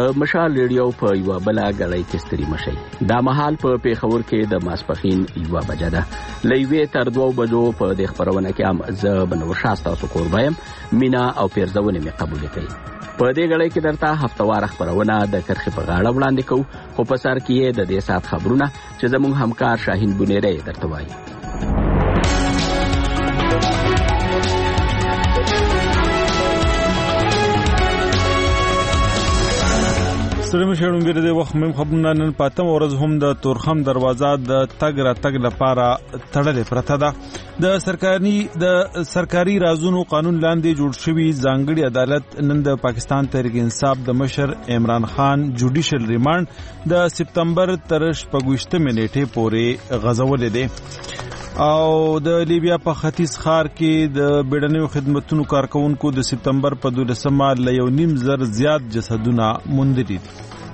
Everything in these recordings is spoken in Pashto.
د مشال ریډیو په یو بل غړی کې ستړي مشي. دا مهال په پیښور کې د ماسپخین 1 بجه ده. لېوې تر 2 بجو په د خبرونه کې هم ز بنور شاسته سو قربایم مینا او پیرزونه می قبول کړي. په دې غړی کې درته هفتوار خبرونه د کرخي په غاړه وړاندې کوو، خو په سر کې د دې سات خبرونه چې زموږ همکار شاهین بنيري درته وایي. سلام شهرونګر د وخت مم خبرونه نن پاتم ورځ هم د تورخم دروازه د تګ را تګ لپاره تړلې پرته ده. د سرکاري رازونو قانون لاندې جوړ شوی ځانګړي عدالت نن د پاکستان تحریک انصاف د مشر عمران خان جوډیشل ریماند د سپتمبر تر 28 نیټې پورې غځولې ده او د لیبیا په ختیځ ښار کې د بیړنیو خدماتو کارکونکو د سپتمبر په 12 ل 1.5 زیات جسدونه موندلي دي.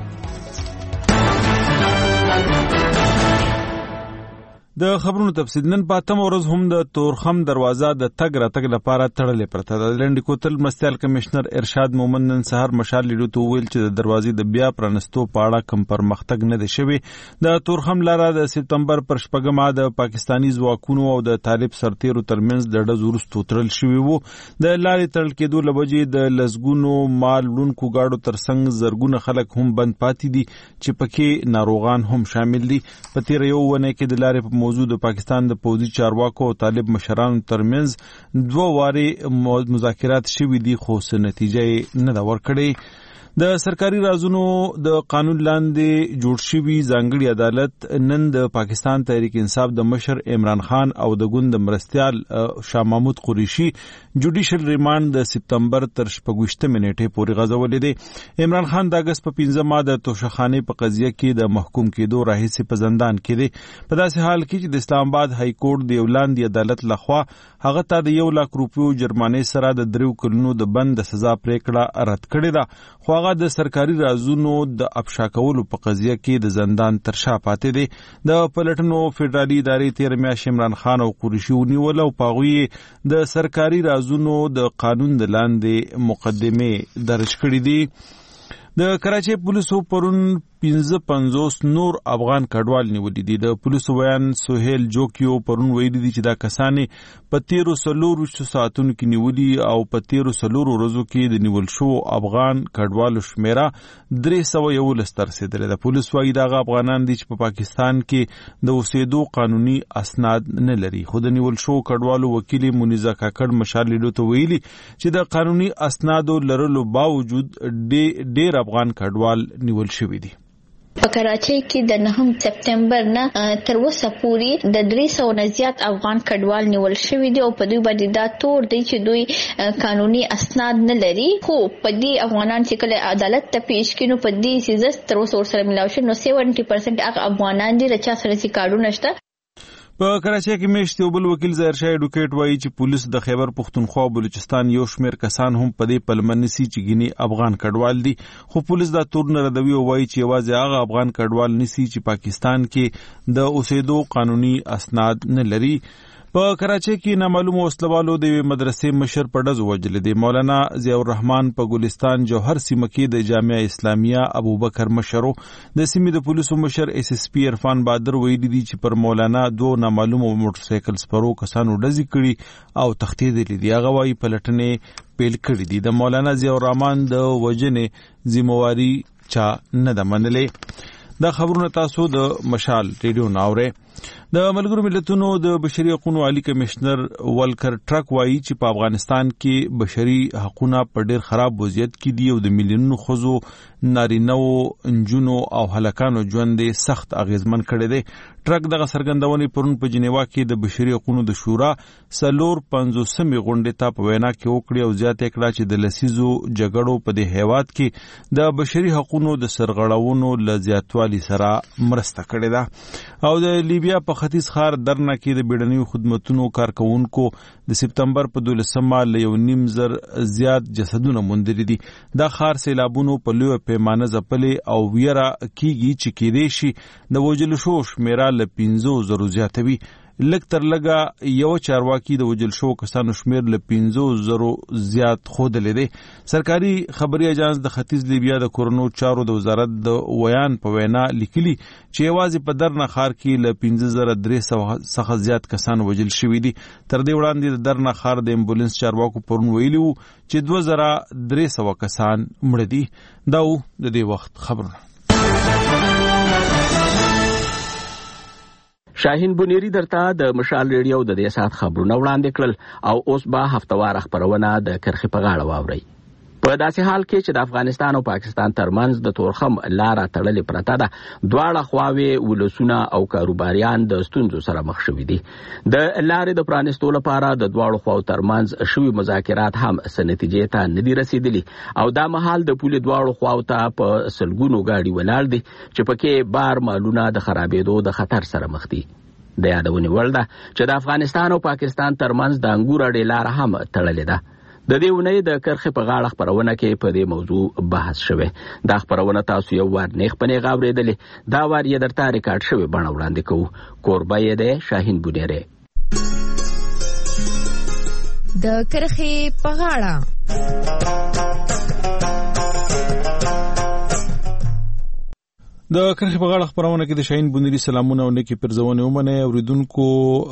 د خبرونو تفصیل نن پاتم ورځ هم د تورخم دروازه د تګ را تګ لپاره تړلې پرته ده. لنډ کوتل مرستیال کمشنر ارشاد مومن نن سهار مشال لیدو ته ویل چې د دروازې د بیا پرانستو په اړه کوم پرمختګ نه دی شوی. د تورخم لاره د سپتمبر پر 8 د پاکستانی ځواکونو او د طالب سرتیرو ترمنځ د ډز وروسته تړل شوی وو. د لارې تړل کېدو لوجې د لزګونو مال وړونکو گاډو ترڅنګ زرګونه خلک هم بند پاتې دي چې پکې ناروغان هم شامل دي. په تیر یو ونه کې د لارې په موضوع د پاکستان د پوځي چارواکو او طالب مشرانو ترمنځ 2 واري مذاکرات شوي دي، خو څه نتیجه نه دا ورکړي. د سرکاري رازونو د قانون لاندې جوړ شوی ځانګړي عدالت نن د پاکستان تحریک انصاف د مشر عمران خان او د ګوند مرستیال شاه محمود قریشي جوډیشل ریماند د سپتمبر تر 28 نیټې پورې غځولې دي. عمران خان د اگست په 15 د توشخانه په قضیه کې د محکوم کېدو راهیسې په زندان کې دي. په داسې حال کې چې د اسلام آباد های کورټ د ولاندې عدالت لخوا هغه ته د 1 لک روپیو جرمانې سره د 3 کلونو د بند سزا پریکړه رد کړې ده، خو هغه د سرکاري رازونو د افشا کولو په قضیه کې د زندان تر شا پاتې دي. د پلټنو فدرالي ادارې تیر میاشت عمران خان او قریشي ونیول او پاغوي د سرکاري رازونو د قانون د لاندې مقدمه درج کړې دي. د کراچۍ پولیسو پرون 55 نور افغان کډوال نیولې دي. د پولیسو بیان سہیل جوکیو پرون ویلي دي چې دا کسانې په 13 ساعتونو کې نیولي او په 13 ورځو کې د نیول شو افغان کډوالو شمیره 311 تر رسیدلې ده. پولیس وايي دا افغانان دي چې په پاکستان کې د اوسېدو قانوني اسناد نه لري. خو د نیول شو کډوالو وکیل منیزه کاکړ مشال لیدو ته ویلي چې د قانوني اسنادو لرلو باوجود ډېر افغان کډوال نیول شوي دي. په کراچۍ کې د 9 سپتمبر نه تر اوسه پورې د 300 نه زیات افغان کډوال نیول شوي دي او په دوی باندې دا تور دی چې دوی قانوني اسناد نه لري. خو په دې افغانان چې کله عدالت ته پیش کینو په دې سیزه تر اوسه سره ملاوي شو نو 70% هغه افغانان دي چې سره سي کارونه شته. په کراچۍ کې میشت یو بل وکیل ظاهر شاه اډوکیټ وایي چې پولیس د خیبر پختونخوا او بلوچستان یو شمیر کسان هم په دې پلمنسي چې ګینی افغان کډوال دي، خو پولیس دا تور نه ردوي او وایي چې یوازې هغه افغان کډوال نسی چې پاکستان کې د اوسېدو قانوني اسناد نه لري. په کراچۍ کې نامعلوم وسلوالو د مدرسې مشر په ډز وژل دي. مولانا ضیاء الرحمن په ګلستان جوهر سیمه کې د جامعه اسلامیه ابوبکر مشرو د سیمې د پولیسو مشر اس اس پی عرفان بادر ویلي دي چې پر مولانا 2 نامعلوم موټر سایکل سپرو کسانو ډزې کړي او تښتېدلي دي. هغه وايي پلټنې پیل کړې دي. د مولانا ضیاء الرحمن د وژنې ذمہواری چا نه ده منلې. دا خبرونه تاسو د مشال ریډیو ناوره. د ملګرو ملتونو د بشري حقوقو عالی کمشنر ولکر ټرک وایي چې په افغانستان کې بشري حقوقونه په ډېر خراب وضعیت کې دي او د میلیونونو ښځو، نارینه‌و، نجونو او هلکانو ژوند سخت اغیزمن کړی دی. ټرک دغه څرګندونې پرون په جنیوا کې د بشري حقوقو د شورا 450مې غونډې ته په وینا کې وکړې او زیاته کړه چې د لسیزو جګړو په دې هیواد کې د بشري حقوقو د سرغړونو ل زیاتوالي سره مرسته کړې ده. او د لیبیا په ختیځ ښار درنا کې د بیړنیو خدماتو کارکونکو د سپتمبر په 12 ل 1.5 زیات جسدونه موندلي دي. دا ښار سیلابونو په لویه پیمانه ځپلې او ویره کیږي چې کېدای شي د وژل شو شمیره له 15,000 زیاتوي. لږ تر لږه یو چارواکي د وجل شو کسانو شمیر له 50,000 زیات خوده لیدي. سرکاري خبري اجانس د ختیځ لیبیا د کورونو چارو د وزارت د ویان په وینا لیکلي چې یوازې په درنه ښار کې له 5300 څخه زیات کسان وجل شوي دي. تر دې وړاندې د درنه ښار د امبولانس چارواکو پرون ویلي وو چې 2300 کسان مړه دي. دا و د دې وخت خبرونه. شاهین بونیری درته د مشال ریډیو د دې سات خبرونه وړاندې کړل او اوس به هفتوار خبرونه د کرخې په غاړه واوري. په داسې حال کې چې د افغانستان او پاکستان ترمنځ د تورخم لاره تړلې پرته ده، دواړه خواوې ولسونه او کاروباریان د ستونزو سره مخ شوي دي. د لارې د پرانیستو لپاره د دواړو خواو ترمنځ شوي مذاکرات هم څه نتیجې ته نه دي رسیدلي او دا مهال د پولې دواړو خواو ته په سلګونو ګاډي ولاړ دي چې پکې بار مالونه د خرابېدو د خطر سره مخ دي. د یادونې وړ ده چې د افغانستان او پاکستان ترمنځ د انګور اډې لاره هم تړلې ده. د دې ونې د کرخې په غاړه خبرونه کې په دې موضوع بحث شوی. دا خبرونه تاسو یو وار نیغ په نیغ اورېدلې، دا وار یې درته ریکارډ شوی بڼه وړاندې کوو. کوربه یې دی شاهین بونیری. د کرخې په غاړه د کرخې په غاړه خبرونه کې د شاهین بونیری سلامونه او نیکی پرزونه ومنه. اوریدونکو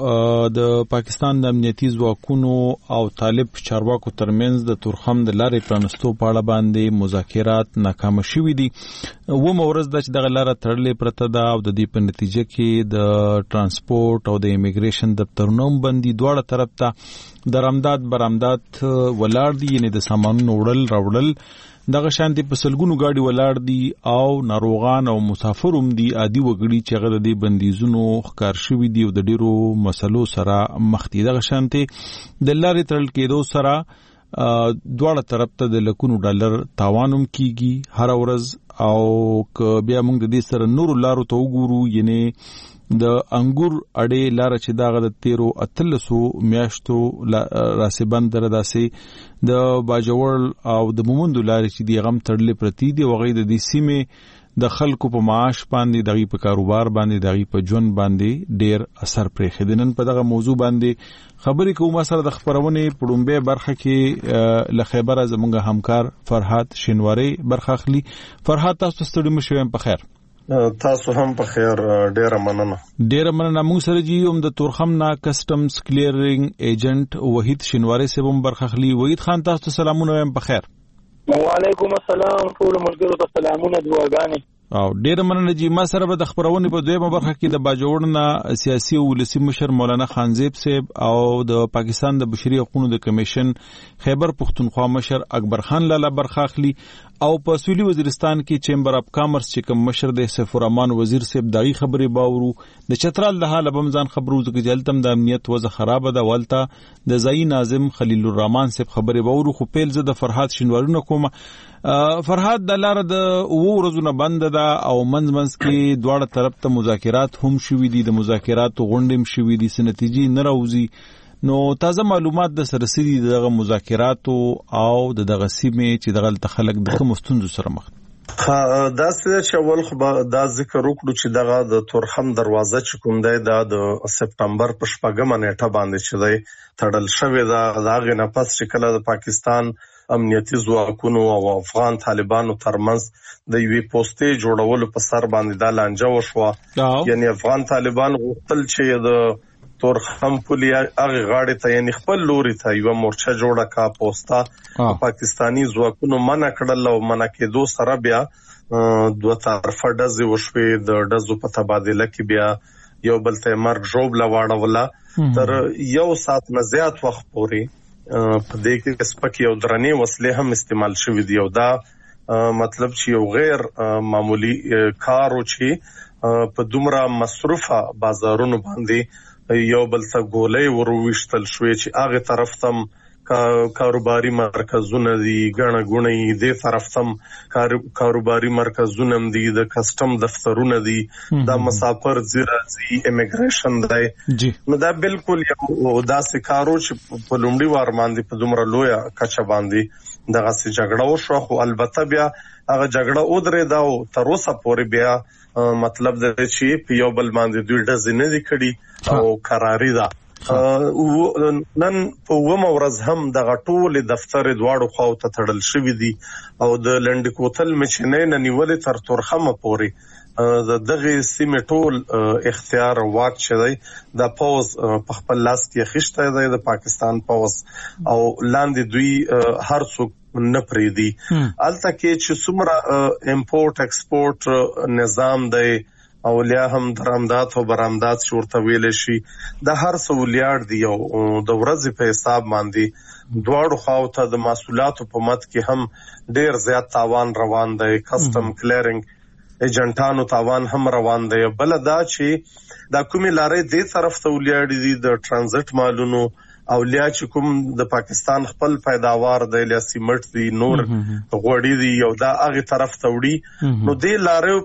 د پاکستان د امنیتي ځواکونو او طالب چارواکو ترمنځ د تورخم د لارې پرانستو په اړه باندې مذاکرات ناکام شوي دي. ورځ د چې دغه لاره تړلې پرته ده او د دې په نتیجه کې د ترانسپورت او د ایمیګریشن دفترونو بندي دواړه طرف ته درآمدات برآمدات ولاړ دي، یعنی د سامانونو وړل دغه شانتي په سلګونو گاډي ولاړ دي او ناروغان او مسافر هم دي عادي وګړي چې هغه د بندیزونو ښکار شوي دي او د ډیرو مسلو سره مخ دي. دغه شانتي د لارې تړل کېدو سره دواړه طرف ته د لکونو ډالر تاوان هم کیږي هر ورځ. او که بیا موږ د دې سره نورو لارو ته وګورو، یعنی د انګور اډې لاره چې دغه د 13 میاشتو راسبند داسې د باجوړ او د مومندو لارې چې دی غم تړلې پرتی دي او غي د دې سیمه د خلکو په معاش باندې، دغه په کاروبار باندې، دغه په ژوند باندې ډیر اثر پرې خدنن. په دغه موضوع باندې خبرې کوم سره د خبرونه پړومبه برخه کې له خیبر زمونږ همکار فرحات شینواری برخه اخلي. فرحات تاسو ستړي مشوم په خیر؟ تاسو هم په خیر. ډیره مننه. موږ سره جی هم د تورخم نا کسٹمز کلیرینګ ایجنٹ وحید شینواری سے هم برخه اخلي. وحید خان تاسو سلامونه هم په خیر؟ وعلیکم السلام ټول ملګرو ته سلامونه دعاګانې. او ډیر مننه جی. ما سره به د خبرونه په دویمه برخه کې د باجوړ نه سیاسي او ولسی مشر مولانا خانزیب صاحب او د پاکستان د بشري حقوقو د کمیشن خیبر پختونخوا مشر اکبر خان لاله برخه اخلي او په سویلي وزیرستان کې چیمبر اف کامرس چې کوم مشر د سیف الرحمن وزیر صاحب دغه خبرې باورو. د چترال د حاله بمزان خبرو چې جلتم د امنیت وضع خراب ده ولته د ځای ناظم خلیل الرحمن صاحب خبرې باورو. خو پیل زه د فرحات شینوارونه کوم. فرحات د لار د ورځونه بند ده او منځ کې دواړه طرف ته مذاکرات هم شوي دي، د مذاکراتو غونډې شوي دي، سنتیجې نه راوځي. نو تازه معلومات د سره سړي دغه مذاکراتو او دغه سیمې چې دغه خلک د کوم ستونزو سره مخ دا څه چې اول خو دا ذکر وکړو چې دغه د تورخم دروازه چې کوم دی دا د سپتمبر په 4 نیټه باندې چې دی تړل شوی دا غو نه پس چې کله د پاکستان امنیتي ځواکونو او افغان طالبانو ترمنځ د یوې پوسټې جوړولو په سر باندې دا لانجه وشوه. یعنی افغان طالبان غوښتل چې د تورخم پولی هغه غاړې ته یعنی خپل لوري ته یو مورچه جوړه کا پوسټا پاکستانی ځواکونو منع کړل او منع کېدو سره بیا دوه طرفه ډزې وشوې. د ډزو په تبادله کې بیا یو بل ته مرګ ژوبله واړوله تر یو ساعت نه زیات وخت پورې. په دې کې سپکې او درنې وسلې هم استعمال شوې دي او دا مطلب چې یو غیر معمولی کار و چې په دومره مصرفه بازارونو باندې یو بل ته ګولې ورويشتل شوې چې هغه طرف تم کاروباري مرکزونه دي، غڼه غونې دې طرف تم کاروباري مرکزونه دي، د کسٹم دفترونه دي، د مسافر زیرازي ایمیګریشن دی. نو دا بالکل یو داسې کارو چې په لومړي وار باندې په دومره لوی کچه باندې دغه سي جګړه وشو، خو البته بیا هغه جګړه ودرېده او تر اوسه پورې بیا مطلب دا چې په یو بل باندې دوی ډزې نه دي کړي او قراري ده. نن په ومه ورځ هم دغه ټول دفتر دواړو خواو ته تړل شوي دي او د لنډ کوتل مچنې نه نیولې تر تورخمه پورې د دغه سیمې ټول اختیار او واک چې دی د پوز په خپل لاس کې خښته دی د پاکستان پوز او لاندې دوی هر څوک نه پریدي. الته کې چې څومره امپورټ ایکسپورټ نظام دی او لیا هم درآمدات او برآمدات شورته ویل شي د هر څو ولیار دی او د ورځې په حساب باندې دواړو خواو ته د محصولاتو په مت کې هم ډیر زیات تاوان روان دی. کسٹم کلیرینګ ایجنټانو تاوان هم روان دی. بل دا چې دا کومې لارې دې طرف ته ولیاړي دي د ترانزیت مالونو او لیا چې کوم د پاکستان خپل پیداوار دی لیا سیمټ دی نور غوړي دی او دا هغه طرف ته وړي نو دې لارې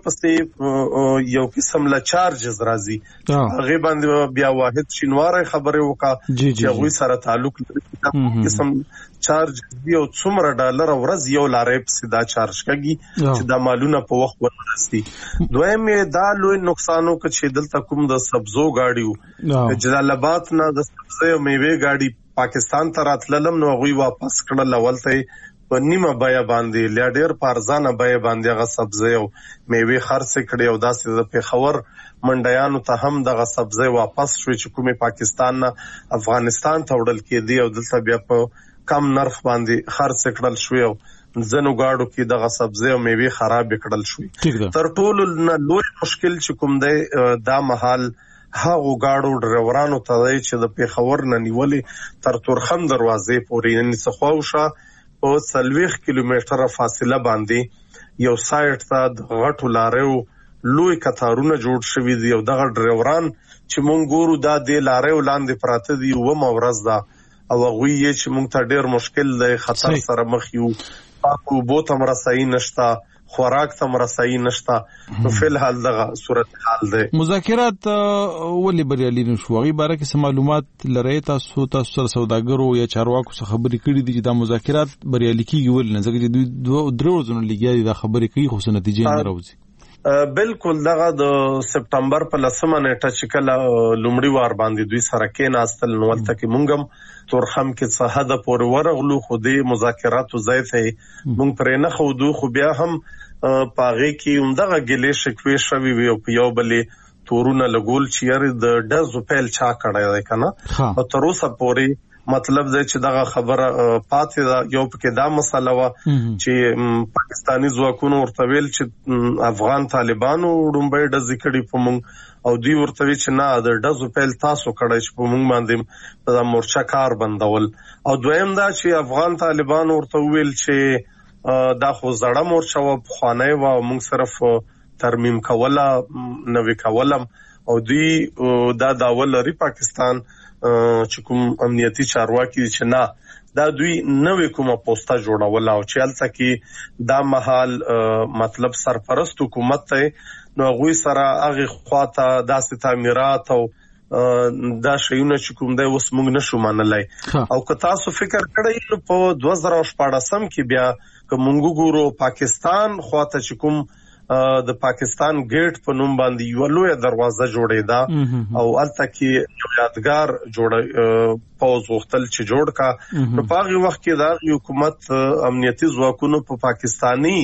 پسې یو قسم لا چارجز راځي هغه باندې بیا واحد شینواره خبره وکا چې هغه سره تعلق لري قسم چارج دی او څومره ډالر ورځ یو لارې پسې دا چارج کوي چې دا مالونه په وخت ورسي. دویم دا لوی نقصانو چې دلته کوم د سبزو گاډیو جلال آباد نه د سبزو او میوه گاډي پاکستان ته راتللم نو غوي واپس کړل ولته په نیمه بیا باندې لیا ډیر پارزانه بیا باندې غا سبزی او میوه خرڅ کړي او داسې د پیښور منډیانو ته هم دغه سبزی واپس شوی چې کومه پاکستان نه افغانستان ته وړل کېدی او دلته بیا په کم نرخ باندې خرڅ کړل شوی او ځنو گاډو کې دغه سبزی او میوه خراب کړل شوی. تر ټولو لوی مشکل چې کوم دی دا محل هغه گاډو ډرایورانو ته دی چې د پیښور نه نیولې تر تورخم دروازې پورې نه څخوښه او 40 کیلومتره فاصله باندې یو سایت ته د غټو لاریو لوی کتارونه جوړ شوي دي او دغه ډرایوران چې مونږ ګورو دا د لاریو لاندې پراته دي و مورز دا او غوي چې مونږ ته ډیر مشکل دی خطر سره مخ یو پاکو بوتم رسائی نشتا خوراک تم رسائی نشتا نو فلحال دغه صورتحال دی. مذاکرات ولې بریالي نشو غي باره کې معلومات لري تاسو سوداګرو یا چارواکو څخه خبرې کړې دي چې دا مذاکرات بریالي کیږي ول نه ځکه چې دوه درو ورځې لګیا دا خبرې کوي خو نتیجه نه راوځي. بالکل دغه د سپټمبر په 10 نیټه چې کله لومړی وار باندې دوی سره کې ناستل نو ولته کې مونږم تورخم کې څه حد پورې ورغلو خو د مذاکراتو ځای ته مونږ پرې نه خو خو بیا هم پاغه کې همدغه ګلې شکوي شوی وي او یو بلې تورونه لګول چې یاره د ډزو پیل چا کړی دی کنه او تر اوسه پورې مطلب دا چې دغه خبره پاتې دا یو پکې دا مسله وا چې پاکستانی ځواکونو ورته ویل چې افغان طالبانو ډومبې ډز کړي په مونږ او دوی ورته وی چې نه د ډزو پیل تاسو کړی چې په مونږ باندې دا مورچا کار بندول او دویم دا چې افغان طالبانو ورته ویل چې دا خو زړه مورچا و خوانه و مونږ صرف ترمیم کوله نوې کولم او دوی دا داول لري پاکستان چې کوم امنیتي چارواکي چې نه دا دوی نوې کومه پوسټه جوړول او چې الته کې دا محل مطلب سرپرست حکومت ته نو غوي سره هغه خواته داسې تعمیرات او دا شیونه چې کوم دی اوس موږ نشو منلای او که تاسو فکر کړئ په 2014 کې بیا کومو ګورو پاکستان خواته چې کوم د پاکستان گیټ په نوم باندې یو لوی دروازه جوړېده او الته کې یو یادګار جوړ پوز وختل چې جوړ کا نو په هغه وخت کې د حکومت امنیتي ځواکونو په پاکستانی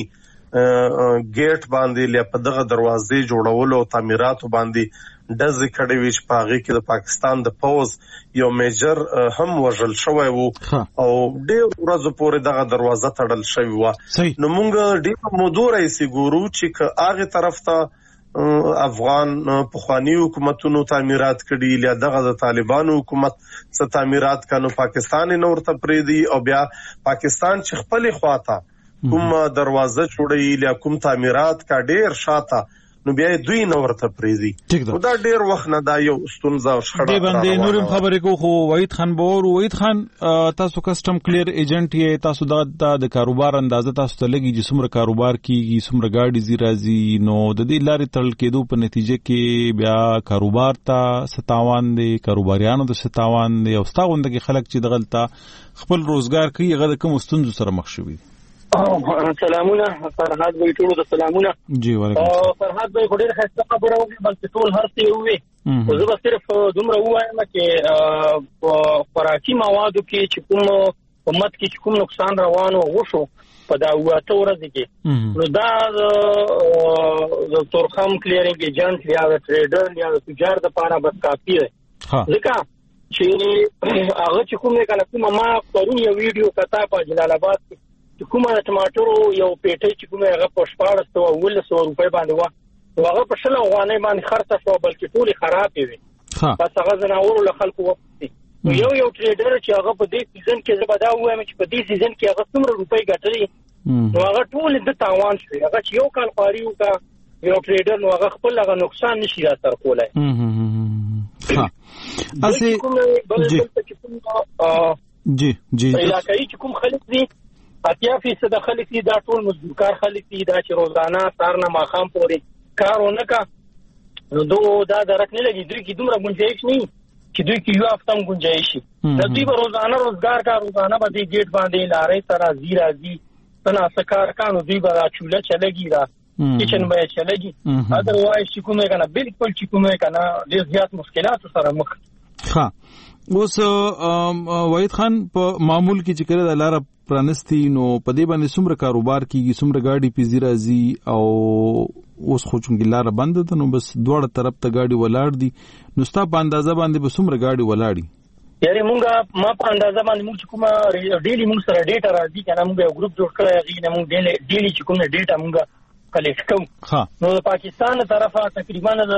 گیټ باندې لیا په دغه دروازې جوړول او تعمیرات باندې ډز کړي وی چې په هغه کې د پاکستان د پوز یو میجر هم وژل شوی وو او ډېر ورځې پورې دغه دروازه تړل شوی و نو مونږ ډېر مودوري سي ګورو چې هغه طرف ته افغان پخوانی حکومتونو تعمیرات کړي یا دغه د طالبانو حکومت څخه تعمیرات کانو پاکستان نور ته پریدي او بیا پاکستان چې خپل خواته کوم دروازه جوړي یا کوم تعمیرات کا ډېر شاته نو بیا دوی نو ورته پریزي دا ډیر وخت نه دا یو ستونزه او شخړه دی باندې نورم خبرې کو خو وحید خان باور وحید خان تاسو کسٹم کلیر ایجنټ یې تاسو دا د کاروبار اندازه تاسو ته لګي چې څومره کاروبار کیږي څومره گاډي زی راځي نو د دې لارې تړل کېدو په نتیجه کې بیا کاروبار ته ستاوان دي کاروباریانو د ستاوان دي او ستاوند کې خلک چې دغلطه خپل روزګار کوي هغه د کوم ستونزو سره مخ شوي سلامونه فرهاد وی ټول د سلامونه جی وعلیکم فرهاد وی ډېر ښه خبره وکړه بلکې ټول هر څه وي خو زه صرف دومره وایم چې خوراکي موادو کې چې کوم امت کې کوم نقصان روانو وشو په دا واته ورځ کې نو دا د تورخم کلیرینګ ایجنټ یا د ټریډر یا د تجار د لپاره بس کافي دی ځکه چې هغه چې کومه ما پرون یو ویډیو کتا په جلال آباد کې کومه ټماټر یو پیټه چې کومه هغه په 1400 روپۍ باندې و هغه په 100 افغانۍ باندې خرڅه شو بلکې ټول خراب وي پس هغه زناورو له خلکو وقتی یو ټریډر چې هغه په دې سیزن کې زبدا وایم چې په دې سیزن کې هغه څومره روپۍ ګټلې نو هغه ټول د تاوان شي هغه چې یو کال خاريو کا یو ټریډر نو هغه خپل هغه نقصان نشي را تر کولای جی علاقائی چې کوم خلک دي 80% خلک دي دا ټول مزدورکار خلک دي دا چې روزانه سار نه ماخام پورې کارونه کا نو دا درک نه لګي دوی کې دومره گنجائش نه چې دوی کې یو هفته هم گنجائش شي د دوی په روزانه روزګار کا روزانه باندې گیټ باندې لارې سره زیرازي تنا سکار کانو دوی به چوله چلګي دا کچن به چلګي اذروایز چې کومه کنه بالکل چې کومه کنه ډېر زیات مشکلات سره مخ ښه اوس وحید خان په معمول کې چې کړه د لار پرانستی نو په دې باندې څومره کاروبار کیږي څومره گاډي پیزي راځي او اوس خو چونګې لار بند ده نو بس دوړ طرف ته گاډي ولاړ دي نو ستا په اندازه باندې به څومره گاډي ولاړي یاري مونږه ما په اندازه باندې مونږ کومه ډیلی مونږ سره ډیټا راځي کنه مونږ یو ګروپ جوړ کړی غي نه مونږ ډیلی چې کومه ډیټا مونږ کلیکټ کوو نو د پاکستان طرفه تقریبا د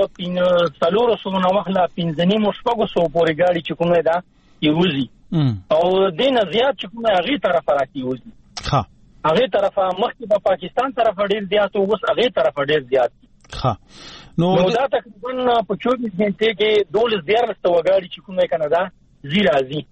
300 نو وخلا 15 مشپغو سو پورې گاډي چې کومه ده یوزي او دین زیات چې کومه هغه طرفه راځي یوزي هغه طرفه مخکې په پاکستان طرفه ډیر زیات او اوس هغه طرفه ډیر زیات نو دا تقریبا په 24 غنټه کې 12 وګاړي چې کومه کنه زیرازي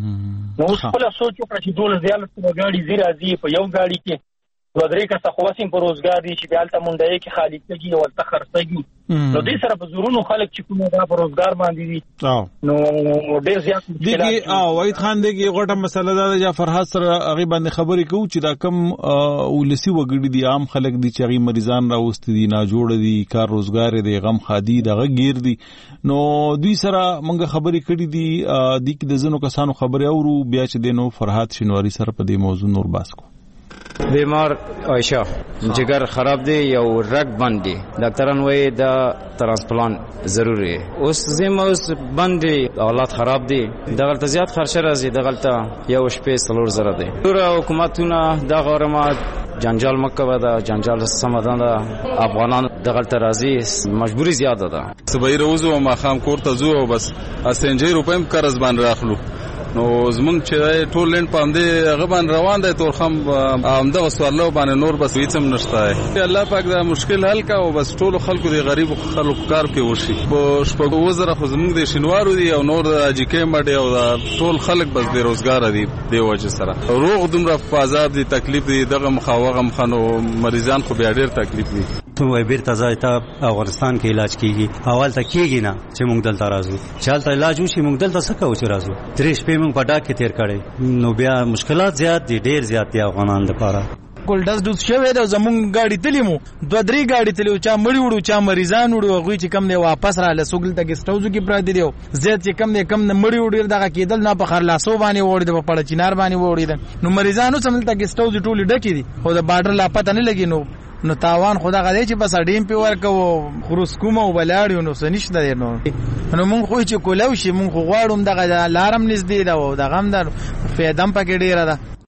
نو اوس په سوچ وکړه چې 12 وګاړي زیرازي په یو گاډي کې ودرې کا څخواسیم په روزګار دي چې بیالته مونډه کې خالی کېږي او تل خرڅېږي نو دې سره په زورونو خلک چې کومه دا په روزګار باندې دي نو ډېر زیات مشکلات دي وحید خان دغه غټه مسله ده چې فرحات سره هغه باندې خبرې کوي چې دا کم ولسی وګړي دي عام خلک دي چې هغه مریضان راوستي دي نه جوړ دي کار روزګار دي غم خادي دغه گیر دي نو دوی سره مونږ خبرې کړې دي د کې د زنو کسانو خبرې اورو بیا چې دینو فرحات شینواری سره په دې موضوع نور باس کو بیمار عائشہ جگر خراب دی یو رگ بند دی ډاکټران وایي دا ترانسپلانت ضروری دی اوس زموس بند دی حالات خراب دی دغلت زیات خرچه راځي دغلت یو شپې څلور زره دی ټول حکومتونه دا غورما جنجال مکه دا جنجال سمدان دا افغانان دغلت راځي مجبوری زیاده ده صبح روزو ما خام کوړه زو بس اسنجې روپم قرض باندې راخلو نو زمونږ چې ټول لند پاندې هغه باندې روان دی تورخم امده وسوالو باندې نور بس هیڅ هم نشته الله پاک دا مشکل حل کا او بس ټول خلکو دی غریب خلکو کار کې وشي په شپږ وزره خو زمونږ د شینوارو دی او نور د اجیکې مډي او ټول خلک بس بے روزګار دي دی وجه سره روغ دومره فازاب دي تکلیف دي دغه مخاوغه مخنو مریضان خو بیا ډیر تکلیف دي ته وای بیرته ځای ته افغانستان کې علاج کیږي اول ته کیږي نه چې موږ دلته راځو چالت علاج وشي موږ دلته څه کوو چې راځو درې شپې موږ په ډاک کې تیر کړي نو بیا مشکلات زیات دي ډیر زیات دي افغانان لپاره کول داس شوی دا زمون گاډي تلیمو 2-3 گاډي تلیو چا مړی وړو چا مریضان وړو هغه چې کم دی واپس را لسوګل ته گستوزو کې پرا دی زیات چې کم دی کم نه مړی وړو دغه کېدل نه په خرلاسو باندې وړي په پړ چینار باندې وړي نو مریضانو سمل ته گستوزو ټولې ډکې دي خو د بارډر لا پته نه لګي نو تاوان خدا غدې چې بس اډیم په ورکو خروس کومه وبلاړو نو سنشت دی نو مونږ خو چې کولو شي مونږ غواړم دغه لارم نږدې دا او دغه هم د فیدم پکې ډیره ده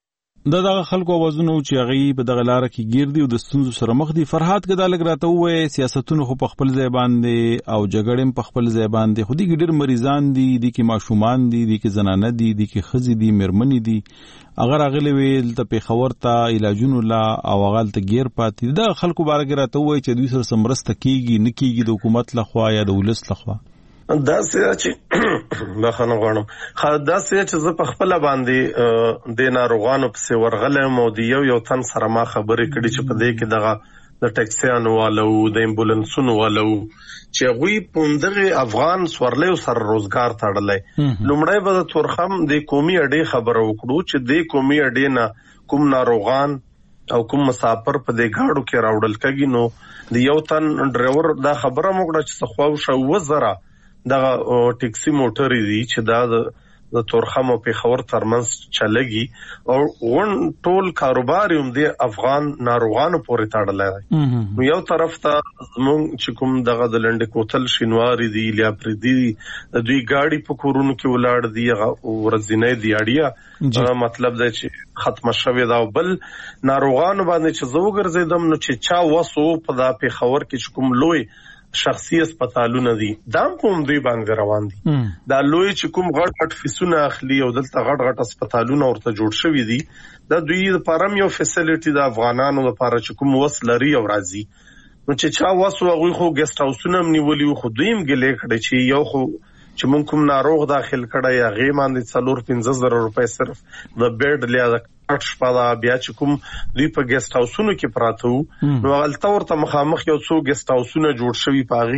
دغه خلکو وازونو چې هغه په دغه لار کې ګیر دي او د ستونزو سره مخ دي. فرحات کدا لګ راته وې سیاستونو خو په خپل ځای باندې او جګړې په خپل ځای باندې خو دي ګډر مریضان دي کې ماشومان دي کې زنانه دي کې خزي دي مرمنې دي اگر اغلی ویل ته په خبر ته علاجونو لا او غل ته غیر پاتې د خلکو بارګ راته وې چې دوی سره سمرسته کیږي نکیږي د حکومت لخوا یا د ولس لخوا. دا سې چې بخنه غواړم دا سې چې زه په خپل باندې د ناروغانو په ورغلم او د یو تن سره ما خبرې کړې چې په دې کې دغه د ټیکسیانو والو د امبولانسونو والو چې غوي پوندغه افغان سورلې سره روزګار تړلې لومړی به د تورخم د قومي اډې خبره وکړو چې د قومي اډې نه کوم ناروغان او کوم مسافر په دې گاډو کې راوړل کېږي نو د یو تن ډرایور دا خبره موږ چې خو شو وزره دا ټیکسي موټر دي چې دا د تورخم او پیښور ترمنځ چلېږي او ون ټول کاروبار هم د افغان ناروغانو پورې تړلای دی. نو یو طرف ته موږ چې کوم دغه د لنډ کوتل شینواری دی لیا پردي دوی گاډي په کورونو کې ولاړ دی ورځینې دی اړیا مطلب دا چې ختم شوه دا بل ناروغانو باندې چې زو ګرځیدم نو چې چا وسو په دا پیښور کې کوم لوی شخصي هسپتالونه دي دا کوم دوی باندې روان دي دا لوی چې کوم غټ فیسونه اخلي او دلته غټ هسپتالونه ورته جوړ شوي دي دا دوی لپاره یو فیسیلیټي د افغانانو لپاره چې کوم وسلري او راځي نو چې چا وسو هغه خو ګیسټ هاوسونه نیولي خو دویم ګلې کړي چې یو خو چې مونږ کوم ناروغ داخل کړه یا غي باندې 4-15 روپے صرف د بیډ لیا د کټ شپه بیا چې کوم دوی په ګیسټ هاوسونو کې پراته نو غلطه ورته مخامخ یو څو ګیسټ هاوسونه جوړ شوي پاغي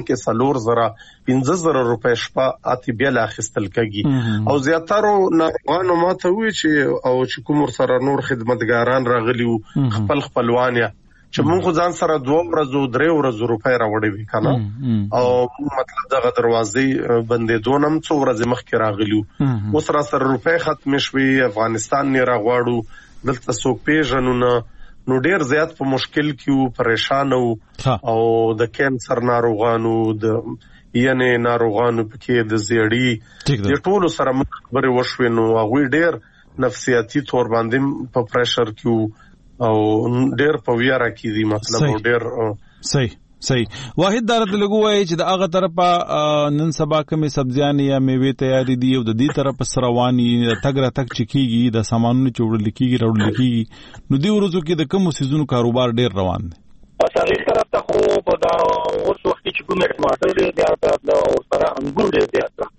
کې 4-15 روپے شپه اتی بیا لاخستل کېږي او زیاتره ناروغانو ماته وی چې او چې کوم سره نور خدمتګاران راغلیو خپلوان چې مونږ ځان سره 2 ورځې 3 ورځې روپے راوړې وی کنه او مطلب دغه دروازې بندې دونم څو ورځې مخکې راغلیو اوس را سره روپے ختم شوي افغانستان نه راغواړو دلته څوک پیژنو نو ډیر زیات په مشکل کې پریشان او د کینسر ناروغانو د یعنی ناروغانو پکې د زیړی د ټولو سره خبرې وشوي نو هغه ډیر نفسیاتي تور باندې په پریشر کې او ډیر په ویرا کې دي مطلب ډیر صحیح واحد دارت لګوي چې د هغه طرفه نن سبا کومه سبزیان یا میوه تیاری دي او د دې طرف سرواني تګره تک چکیږي د سامانونو چوړل کیږي راوړل کیږي نو دی ورځو کې د کوم سيزونو کاروبار ډیر روان دي اصلي طرف ته خو په دا اوس وخت چې کومه ټماټر دی دا او سره انګور دی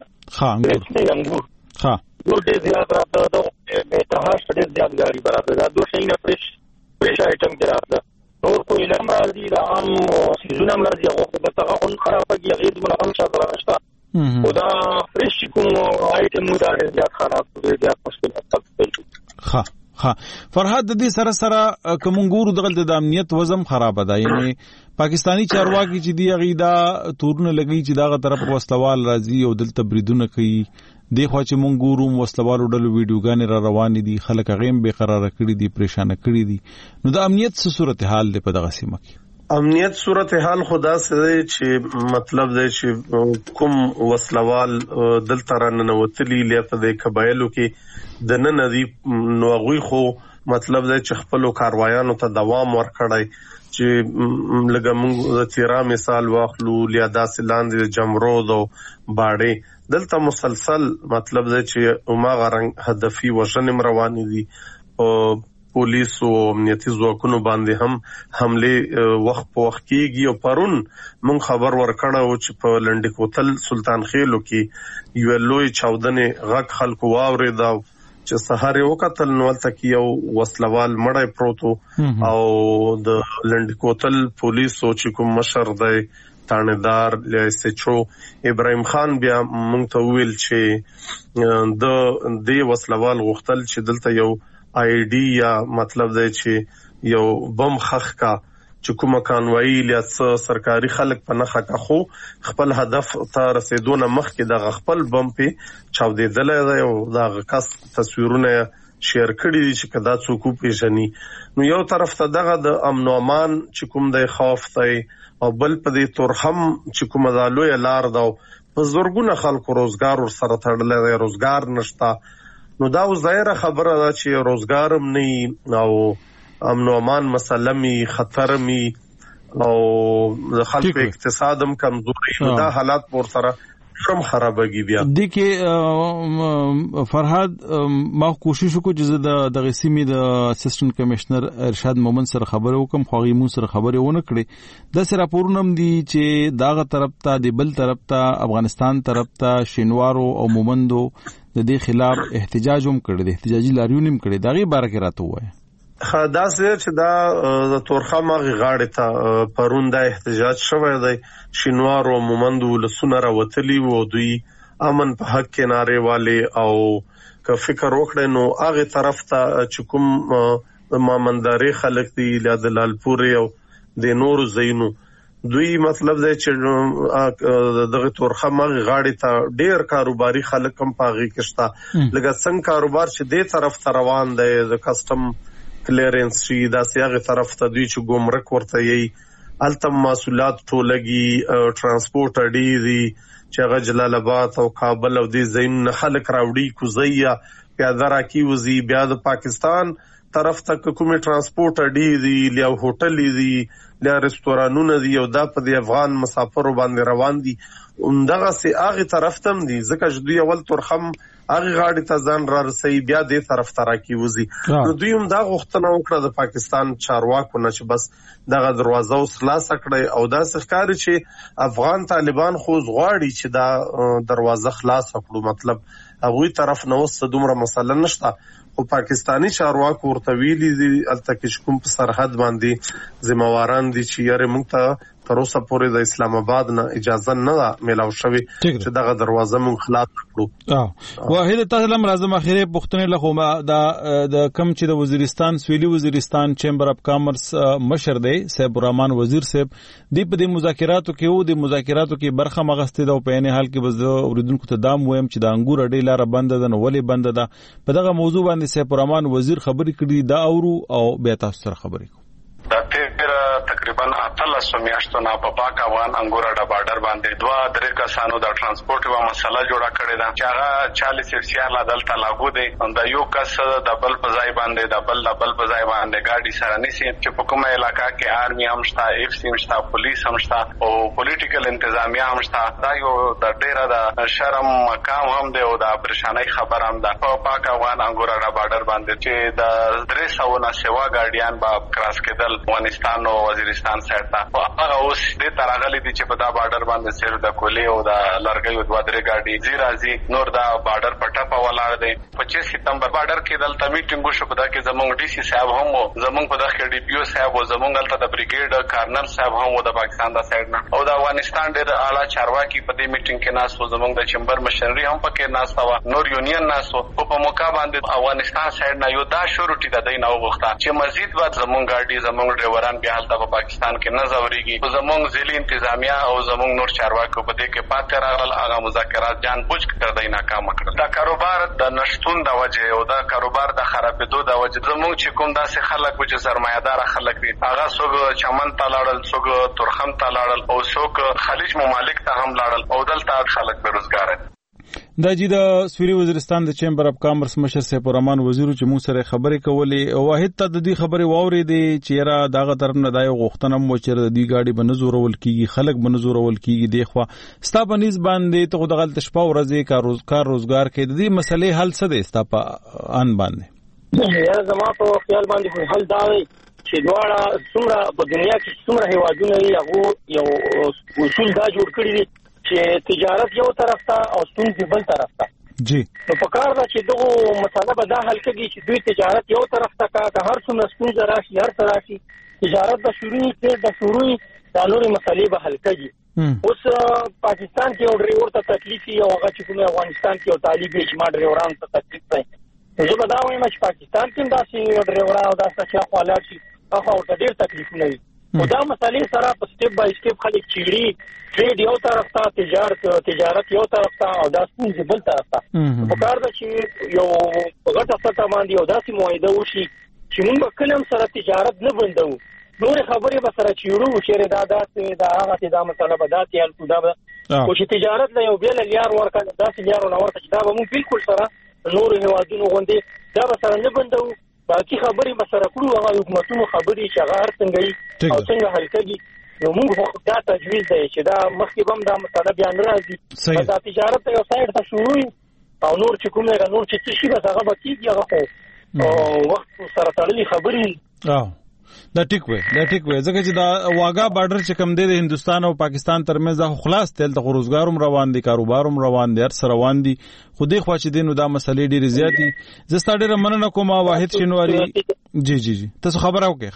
انګور ګور دی زیات راځي د ته ډیر زیات غاړي برابر دا دوه شي نه فرش آیټم کې راځي نور کوئی لم راځي دا عام سيزونه راځي او په تاغون خرابږي غیر د منظم شاته راځي او دا فرش کوم آیټم دا زیات خراب دی زیات مشکل ها فرحات د دې سره کومګورو دغه د امنیت وزم خراب ده یعنی پاکستانی چارواکي چې دی غیدا تورونه لګي چې داغه طرف وسلوال راځي او دلته بریدونه کوي دی خو چې مونږ ګورو وسلوالو ډلو ویډیوګانې را روان دي خلک غیم به قرار کړی دي پریشان کړی دي نو د امنیت څه صورتحال دی په دغه سیمه کې امنیت صورتحال خدا سره چې مطلب دی چې کوم وسلوال دلته راننوتلی لپاره د قبایلو کې د نن ندی نو غوي خو مطلب دی چې خپل کاروایانو ته دوام ورکړای چې لکه موږ د تیرا مثال واخلو لیا داسې لاندې جمرود او باړې دلته مسلسل مطلب دی چې اومه غرنګ هدفي وژنې روانې دي پولیس او امنیتي ځواکونو باندې هم حمله وخت په وخت کېږي او پرون مون خبر ورکړو چې په لنډ کوتل سلطان خېلو کې یو لوی چاودنې غک خلکو واورېدا چې سحر یو قتل نو تک یو وسلوال مړی پروتو او د لنډ کوتل پولیس او چې کوم مشر دی تانیدار لیسچو ابراهیم خان بیا مونږ ته ویل چې د دې وسلوال غختل چې دلته یو آی ډی یا مطلب دی چې یو بم خخ کا چې کومه کانوایی یا سرکاري خلک په نخا کا خو خپل هدف ته رسیدونه مخ کې د خپل بم په چاودېدل دی او د کس تصویرونه شیر کړي دي چې کدا څوک پیژني نو یو طرف ته دغه د امن او امان چې کوم د خوف دی او بل په دې تورخم چې کوم د لوی لار دا په زورګونه خلکو روزګار ور سره تړلې دی روزګار نشتا نو دا ظاهره خبره ده چې روزګارم نه او امن او امان مسله می خطر می او د خلکو اقتصادم کمزوري دا حالات پر سره شم خرابږي بیا د کې فرهاد ما کوشش وکړ چې د غسیمي د اسسټنټ کمشنر ارشاد مومن سره خبرو وکم خو غیمون سره خبرو ونه کړې د سره پورونم دي چې داغه طرف ته د بل طرف ته افغانستان طرف ته شینوارو او مومندو د دې خلاف احتجاج هم کړی د احتجاجي لاریون هم کړی دغه باره کې راته وایي دا سې چې دا د تورخم غاړې ته پرون دا احتجاج شوی دی شینوار او مومندو لسونه راوتلی وو دوی امن په حق کې ناره والے او که فکر وکړي نو هغه طرف ته چې کوم مامنداري خلک دی د لالپور او د نور زینو دوی مطلب دی چې دغه تورخم غاړې ته ډیر کاروباري خلک هم پاغي کېشتا لکه څنګه کاروبار چې دې طرف ته روان دی د کسٹم کلیرنس شي دا سیاغه طرف ته دوی چې ګمرک ورته یي التم مسولات ټولګي ترانسپورت اډي دي چې هغه جلال آباد او کابل او دې زین خلک راوړي کوزیا پیاده راکی وزي بیا د پاکستان طرف ته کومه ترانسپورت اډي دي یا هوټل دي یا رستورانونه دي او دا په افغان مسافرو باندې روان دي اندغه سي هغه طرف تم دي ځکه چې دوی اول تورخم هغه غاړي ته ځان را رسي بیا دې طرف ته راکی وزي نو دوی هم دا غوښتنه وکړه د پاکستان چارواکو نه چې بس دغه دروازه خلاص کړي او دا ښکاري چې افغان طالبان خو غواړي چې دا دروازه خلاص کړو مطلب هغه طرف نو څه دومره مسله نشته او پاکستانی چارواکو ورته ویلي دي الته کې کوم په سرحد باندې ذمہواران دي چې یاره موږ ته تر اوسه پورې د اسلام آباد نه اجازه نه ملاو شوی چې دغه دروازه موږ خلاص کړو واحد تاسو لم راځم اخیری پښتنې لخوا د کم چې د وزیرستان سویلي وزیرستان چیمبر اف کامرس مشر دی صاحب الرحمن وزیر صاحب دی په دې مذاکراتو کې برخه مغستې ده او په نه حال کې بز اوریدونکو ته دام ویم چې د انګور اډې لار بند ده نو ولې بند ده په دغه موضوع باندې صاحب الرحمن وزیر خبرې کړي دا اورو او بیا تاسو سره خبرې کوو تقریبا 18 میاشتو نه په پاک افغان انګور اډه بارډر باندې 2-3 کسانو د ترانسپورت یو مسله جوړه کړې ده چې هغه 40 سیار عدالت لاګو دي دا یو کس د بل په ځای باندې د بل په ځای باندې ګاډي سره نيسي چې په کومه علاقہ کې آرمي هم شته اف سی هم شته پولیس هم شته او پولیټیکل انتظامیه هم شته دا یو د ډیره د شرم مقام هم دی او د پریشانای خبر هم ده په پاک افغان انګور اډه بارډر باندې چې د 300 نه سیوا ګاډیان با کراس کېدل افغانستان او وزیرستان سایت ته هغه اوس د ترغلي دي چې په دا بارډر باندې صرف د کولې او د لړګي او 2-3 ګاډي زیرازي نور دا بارډر پټه په ولاړ دي 25 سپتمبر بارډر کې دلته میټینګ شو په دا کې زمونږ ډي سي صاحب هم زمونږ په دغه ډي پی او صاحب او زمونږ دلته د بریګیډ کارنل صاحب هم د پاکستان د سایډ نه او د افغانستان ډېر اعلی چارواکي په دې میټینګ کې ناس او زمونږ د چمبر مشري هم پکې ناس او نور یونین ناس او په موقع باندې افغانستان سایډ نه یو دا شروع د دین او وخته چې مزید بعد زمونږ ګاډي زمونږ ډرایوران به حالت په پاکستان کې نه زوريږي زمونږ ځلې انتظامیه او زمونږ نور چارواکو په دې کې پات راغل هغه مذاکرات جان بوج کړ دای ناکام کړ دا کاروبار د نشټون د وجه او دا کاروبار د خرابېدو د وجه زمونږ چې کوم داسې خلک چې سرمایه‌دار خلک دي هغه څوک چمن ته لاړل څوک تورخم ته لاړل او څوک خلیج ممالک ته هم لاړل او دلته خلک بیروزګار دي دا چې د سویلي وزیرستان د چیمبر اف کامرس مشر صاحب الرحمن وزیر چې موږ سره خبرې کولې واحد ته د دې خبرې واورېدې چې را داغه طرف نه دای غوښتنه مو چې د دې ګاډي بنزورول کیږي خلک بنزورول کیږي دیخوا ستا بنز باندې ته د غلط شپه ورځې کار روزګار کې د دې مسلې حل څه دی ستا په ان باندې یا زما په خیال باندې حل دا وي چې دواړه څومره په دنیا کې څومره هیوادونه یې یو اصول دا جوړ کړی دي چې تجارت یو طرف ته او ستونزې بل طرف ته جی نو په کار ده چې دغه مسله به دا حل کړي چې دوی تجارت یو طرف ته کا هر څومره ستونزه راشي هر څه راشي تجارت د شروعي ته د شروعي د نورې مسلې به حل کړي اوس پاکستان کې یو ډریور ته تکلیف یو هغه چې کوم افغانستان کې یو طالب اجماع ډریوران ته تکلیف دی زه به دا وایم چې پاکستان کې داسې یو ډریوران او داسې چې خپلات شي هغه ورته ډېر تکلیف نه وي او دا مسلې سره په سټپ بای سټپ خلک چیړي ټریډ یو طرف ته تجارت یو طرف ته او دا ستونزې بل طرف ته په کار ده چې یو په غټه سطح باندې یو داسې معاهده وشي چې موږ به کله هم سره تجارت نه بندوو نورې خبرې به سره چیړو چېرې دا داسې دا هغسې دا مسله به داسې حل کړو دا به خو چې تجارت له یو بېله لیار ورکړه داسې لیارو نه ورکړه چې دا به موږ بالکل سره نور هوادونو غوندي دا به سره نه بندو باقي خبرې به سره کړو هغه حکومتونو خبرې چې هغه هر څنګه او څنګه حل کوي نو موږ خو دا تجویز دی چې دا مخکې به هم دا مسله بیا نه راځي دا تجارت یو سایډ ته شروع او نور چې کوم نور چې څه شي به هغه به کېږي هغه خو وخت سره تړلې خبرې دا ټیک وي ځکه چې دا واګا بارډر چې کم دی د هندستان او پاکستان ترمنځ دا خلاص تل د روزګاروم روان دي کاروباروم روان دي هر څه روان دي خو دې خوا چې دینو دا مسلې ډېرې زیاتې زستا ډېره مننه کوم واحد شینواری جی تاسو خبر اوکې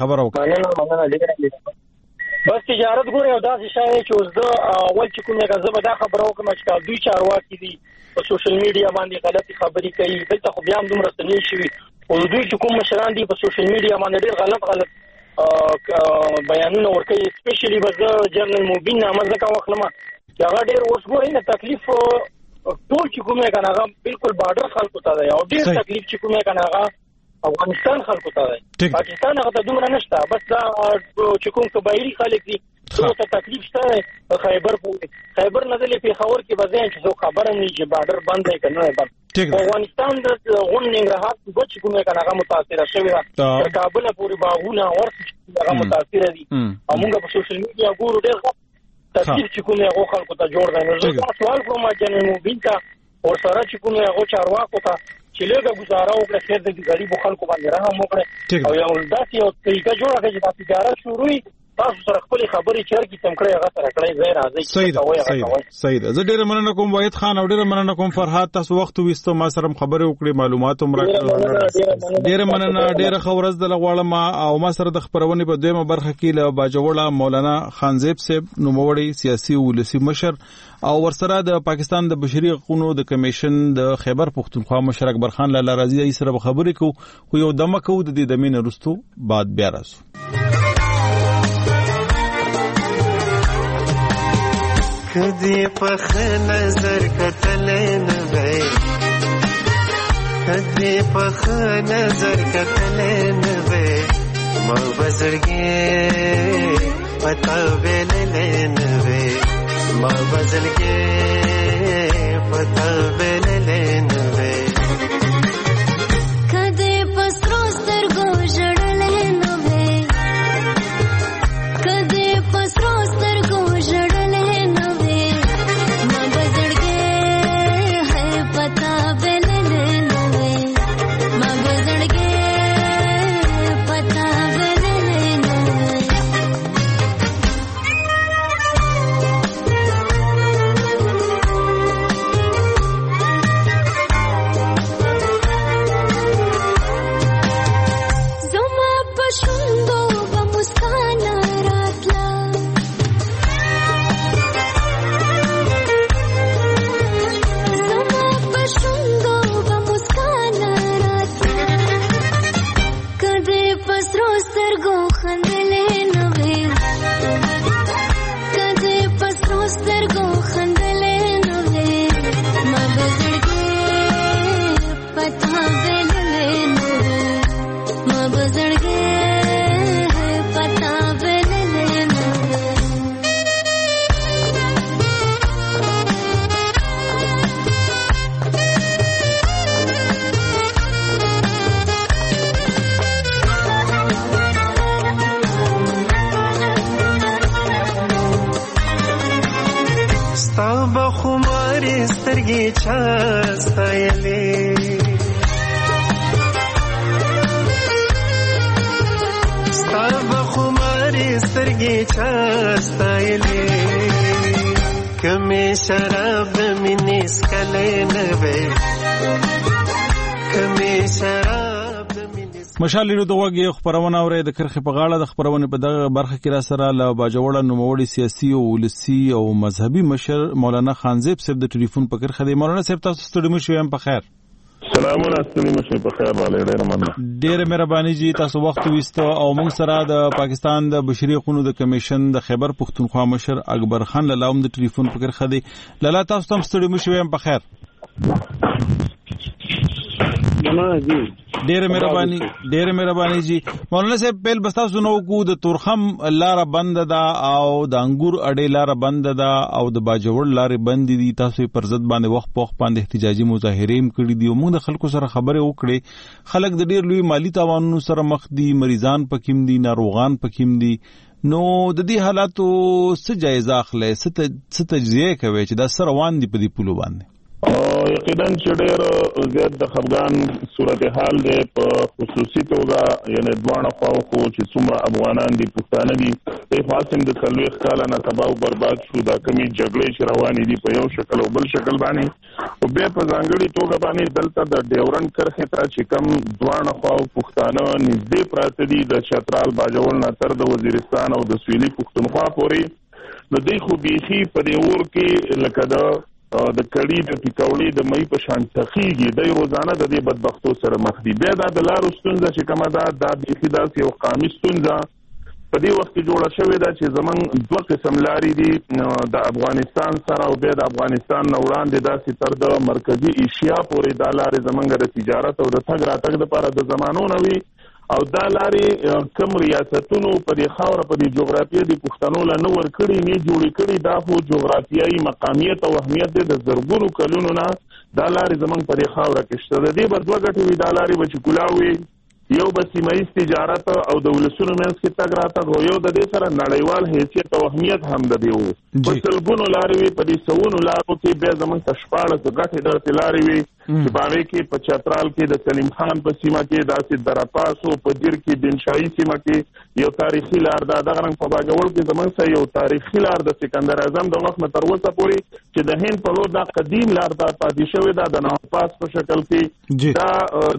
بس تجارت ګوري او دا شای چې اوس د اول چې کومه غزه دا خبره وکم چې دوی چارواکي دي په سوشل میډیا باندې غلطي خبرې کوي دلته خو بیا هم دومره سنې شي او دوی چې کوم مشران دي په سوشل میډیا باندې ډېر غلط بیانونه ورکوي سپیشلی به جنرال موبین نامه ځکه وخلمه چې هغه ډېر اوس ګوري نه تکلیف ټول چې کومه کنه هغه بالکل بارډر خلکو ته دی او ډېر تکلیف چې کومه کنه هغه افغانستان خلکو ته دی پاکستان هغه ته دومره نشته بس دا چې کوم قبایلی خلک دي څه تکلیف شته خیبر نه دی په خبر کې وځي چې زه خبره نه چې بارډر بند دی کنه بند افغانستان د غون ننګرهار په چې کومه کنه هغه متاثر شوی تر کابل پورې باغونه ورته هغه متاثر دي او موږ په سوشل میډیا ګورو ډېر تکلیف چې کومه هغه خلکو ته جوړ دی نو زه سوال کوم چې موبین کا اور سره چې کومه هغه چارواکو ته چې لږه گزاره وکړه خیر د غریبو خلکو باندې رحم وکړي او یو داسې یو طریقه جوړه کړي چې د تجارت شروع تاسو سره خپل خبرې چرګي تم کړی هغه سره کړی زه راځي صحیح زه ډېر مننه کوم واحد خان او ډېر مننه کوم فرحات تاسو وخت وستو ما سره خبرې وکړې معلومات هم راکړل ډېر مننه ډېر خورز د لغواړم او ما سره د خبرونې په دویمه برخه کې له باجوړه مولانا خانزیب صاحب نوموړی سیاسي ولسی مشر او ورسره د پاکستان د بشري حقوقو د کمیشن د خیبر پختونخوا مشر اکبر خان لاله رضی سره خبرې کو خو یو دمه کو د دې دمینه رستو بعد بیا راځو کدی پخ نظر کتل نه وای کدی پخ نظر کتل نه وای ما بزرګي پتا ویل نه وای ما بزرګي پتا ویل نه وای کدی پسرو سترګو جړل نه وای کدی پسرو سترګو جړل مشالې د وګي خبرونه اورې د کرخه په غاړه د خبرونه په دغه برخه کې را سره له باجوړه نوموړي سیاسي او ولسی او مذهبي مشر مولانا خانزیب صاحب د ټلیفون په کرخه دی. مولانا صاحب تاسو ستړي مشو یم په خیر. سلام علیکم مشه په خیر والے ډېر مننه. ډېر مهرباني جی تاسو وخت وستو او موږ سره د پاکستان د بشري حقوقو د کمیشن د خیبر پختونخوا مشر اکبر خان لاله د ټلیفون په کرخه دی. لاله تاسو هم ستړي مشو یم په خیر. جناب جی ډېر مهرباني جی. مولانا صاحب پیل بستا سنو کو د تورخم لار بند دا او د انګور اډې لار بند دا او د باجوړ لار بند دي. تاسو پر ضد باندې وخت پوخ باندې احتجاجي مظاهره هم کړې دي او موږ د خلکو سره خبرې وکړې. خلک د ډېر لوی مالی تاوانونو سره مخ دي، مریضان پکیم دي، ناروغان پکیم دي. نو د دې حالاتو څه جایزه اخلي، څه تجزیه کوي چې دا سره روان دي په دې پولو باندې؟ یقینا چې ډېر زیات د خفګان صورتحال دی په خصوصي توګه، یعنې دواړه خواوو چې څومره افغانان دي، پښتانه دي، دی خاصم د 40 کاله نه تباه او برباد شو. دا کمې جګړې چې روانې دي په یو شکل او بل شکل باندې، او بیا په ځانګړي توګه باندې دلته د ډیورنډ کرښې ته چې کم دواړه خواوو پښتانه نږدې پراته دي، د چترال باجوړ نه تر د وزیرستان او د سویلي پښتونخوا پورې، نو دوی خو بیخي په دې اور کې لکه د کړي د پیکوړي د مې په شان تخیږي، د روزانه د دې بدبختو سره مخ دي. بیا د لارو ستونزه چې کومه ده، دا بیخي داسې یو قامي ستونزه په دې وخت کې جوړه شوې ده چې زمونږ 2 قسم لارې دي د افغانستان سره، او بیا د افغانستان نه وړاندې داسې تر د مرکزي ایشیا پورې دا لارې زمونږ د تجارت او د تګ راتګ لپاره د زمانو نه وي. او دا لارې کم ریاستونو په دې خاوره په دې جغرافیه د پښتنو له نه ورکړي نه جوړې کړي، دا خو جغرافیایي مقامیت او اهمیت دی د زرګونو کلونو نه دا لارې زمونږ په دې خاوره کې شته. د دې به 2 ګټې وي، دا لارې به چې کولاوي، یو به سیمه ییز تجارت او د ولسونو منځ کې تګ راتګ، او یو د دې سره نړیوال حیثیت او اهمیت هم د دې وو. په سلګونو لارې وي، په دې سوونو لارو کې بیا زمونږ ته 14 ګټې ډرتې لارې وي چې په هغې کې په چترال کې د سلیم خان په سیمه کې داسې درپاسو، په دیر کې بنشاهي سیمه کې یو تاریخي لار ده، دغه رنګ په باجوړ کې زمونږ سره یو تاریخي لار د سکندر اعظم د وخت نه تر اوسه پورې چې د هند په لور دا قدیم لار ته پاتې شوې ده، د نوپاس په شکل کې دا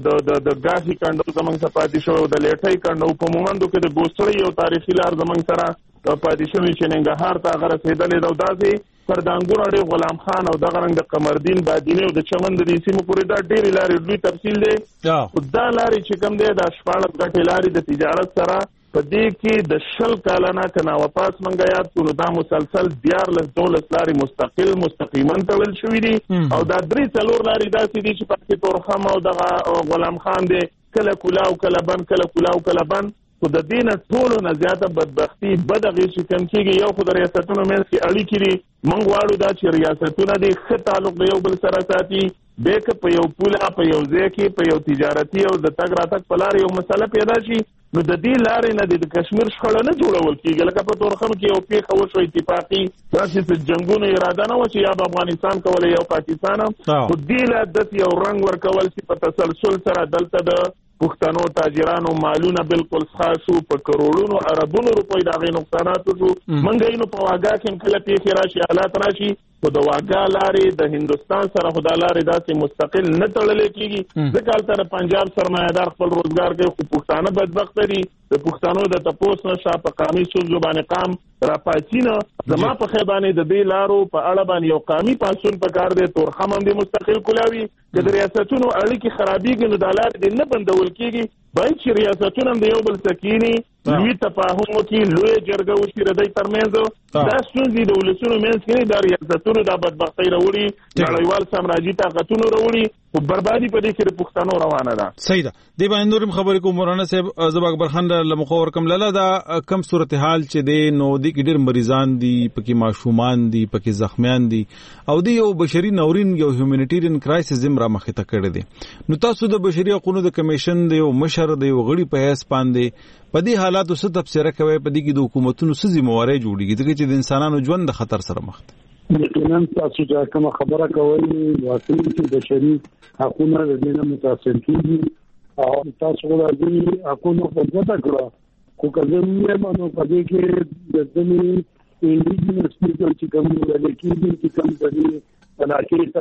د ګاهي کنډو زمونږ سره پاتې شوی، د لیټۍ کنډو په مومندو کې د ګوسړۍ یو تاریخي لار زمونږ سره پاتې شوی چې ننګرهار ته هغه رسېدلې ده، او داسې پر د انګور اډې غلام خان او دغه رنګ د قمردین بادینې او د چمن د دې سیمو پورې دا ډېرې لارې لوی تفصیل دی. خو دا لارې چې کوم دی دا 14 ګټې لارې د تجارت سره په دې کې د 20 کاله نه که ناوپاس موږ یاد کړو، دا مسلسل 11-12 لارې مستقیما تړل شوي دي، او دا 3-4 لارې داسې دي چې پکې تورخم او دغه غلام خان دی کله کولاو کله بند، کله کولاو کله بند. خو د دې نه ټولو نه زیاته بدبختي بد هغې چې کم کېږي، یو خو د ریاستونو منځ کې اړیکې دي. موږ غواړو دا چې ریاستونه دې ښه تعلق د یو بل سره ساتي، بیا که په یو پوله په یو ځای کې په یو تجارتي او د تګ راتګ په لارې یو مسله پیدا شي، نو د دې لارې نه د کشمیر شخړه نه جوړول کېږي. لکه په تورخم کې یو پیښه وشوه اتفاقي، داسې جنګونو اراده نه وه چې یا به افغانستان کولی یا پاکستان، خو دې له داسې یو رنګ ورکول چې په تسلسل سره دلته د پښتنو تاجرانو مالونه بالکل څخه شو، په کروڑونو اربونو روپۍ د هغې نقصاناتو شو. موږ یې نو په واګا کې هم کله پیښې راشي، حالات راشي، خو د واګا لارې د هندوستان سره خو دا لارې داسې مستقل نه تړلی کېږي، ځکه هلته د پنجاب سرمایهدار خپل روزګار کوي، خو پښتانه بدبخته دي. د پښتنو د تپوس نه شا په قامي ستونزو باندې قام راپاڅي نه. زما په خیال باندې د دې لارو په اړه باندې یو قامي پاڅون پکار دی. تورخم هم دې مستقل کولاوي، که د ریاستونو اړیکې خرابېږي نو دا لارې دې نه بندول کېږي، باید چې ریاستونه هم د یو بل سکینی لوی تفاهم وکړي، لوی جرګه وشي د دوی ترمنځ. دا ستونزې د ولسونو منځ کې دا ریاستونو دا بدبختۍ راوړي، نړیوال سامراجي طاقتونو راوړي، خو بربادي په دې کې د پښتنو روانه ده. صحیح ده. دې باندې نور هم خبرې کوم مولانا صاحب. زه اکبر خان له مخه ورکم لاله دا کم صورتحال چې دی نو د کې ډېر مریضان دي، پکې ماشومان دي، پکې زخمیان دي، او د یو بشري ناورین یو هیومانیټیرین کرایسس هم را مخې ته کړی دی. نو تاسو د بشري حقوقو د کمیشن د یو مشر د یو غړي په حیث باندې په دې حالاتو څه تبصره کوي، په دې کې د حکومتونو څه ذمہواري جوړیږي ځکه چې د انسانانو ژوند د خطر سره مخ دی؟ یقینا تاسو چې کومه خبره کوي واقعي چې بشري حقوقونه د دې نه متاثر کیږي، او تاسو ولادي حقوقو په ګټه کړو، خو کله یې مانو په دې کې د دې انډیجنس پیپل چې کوم ولادي کیږي چې کوم د دې علاقې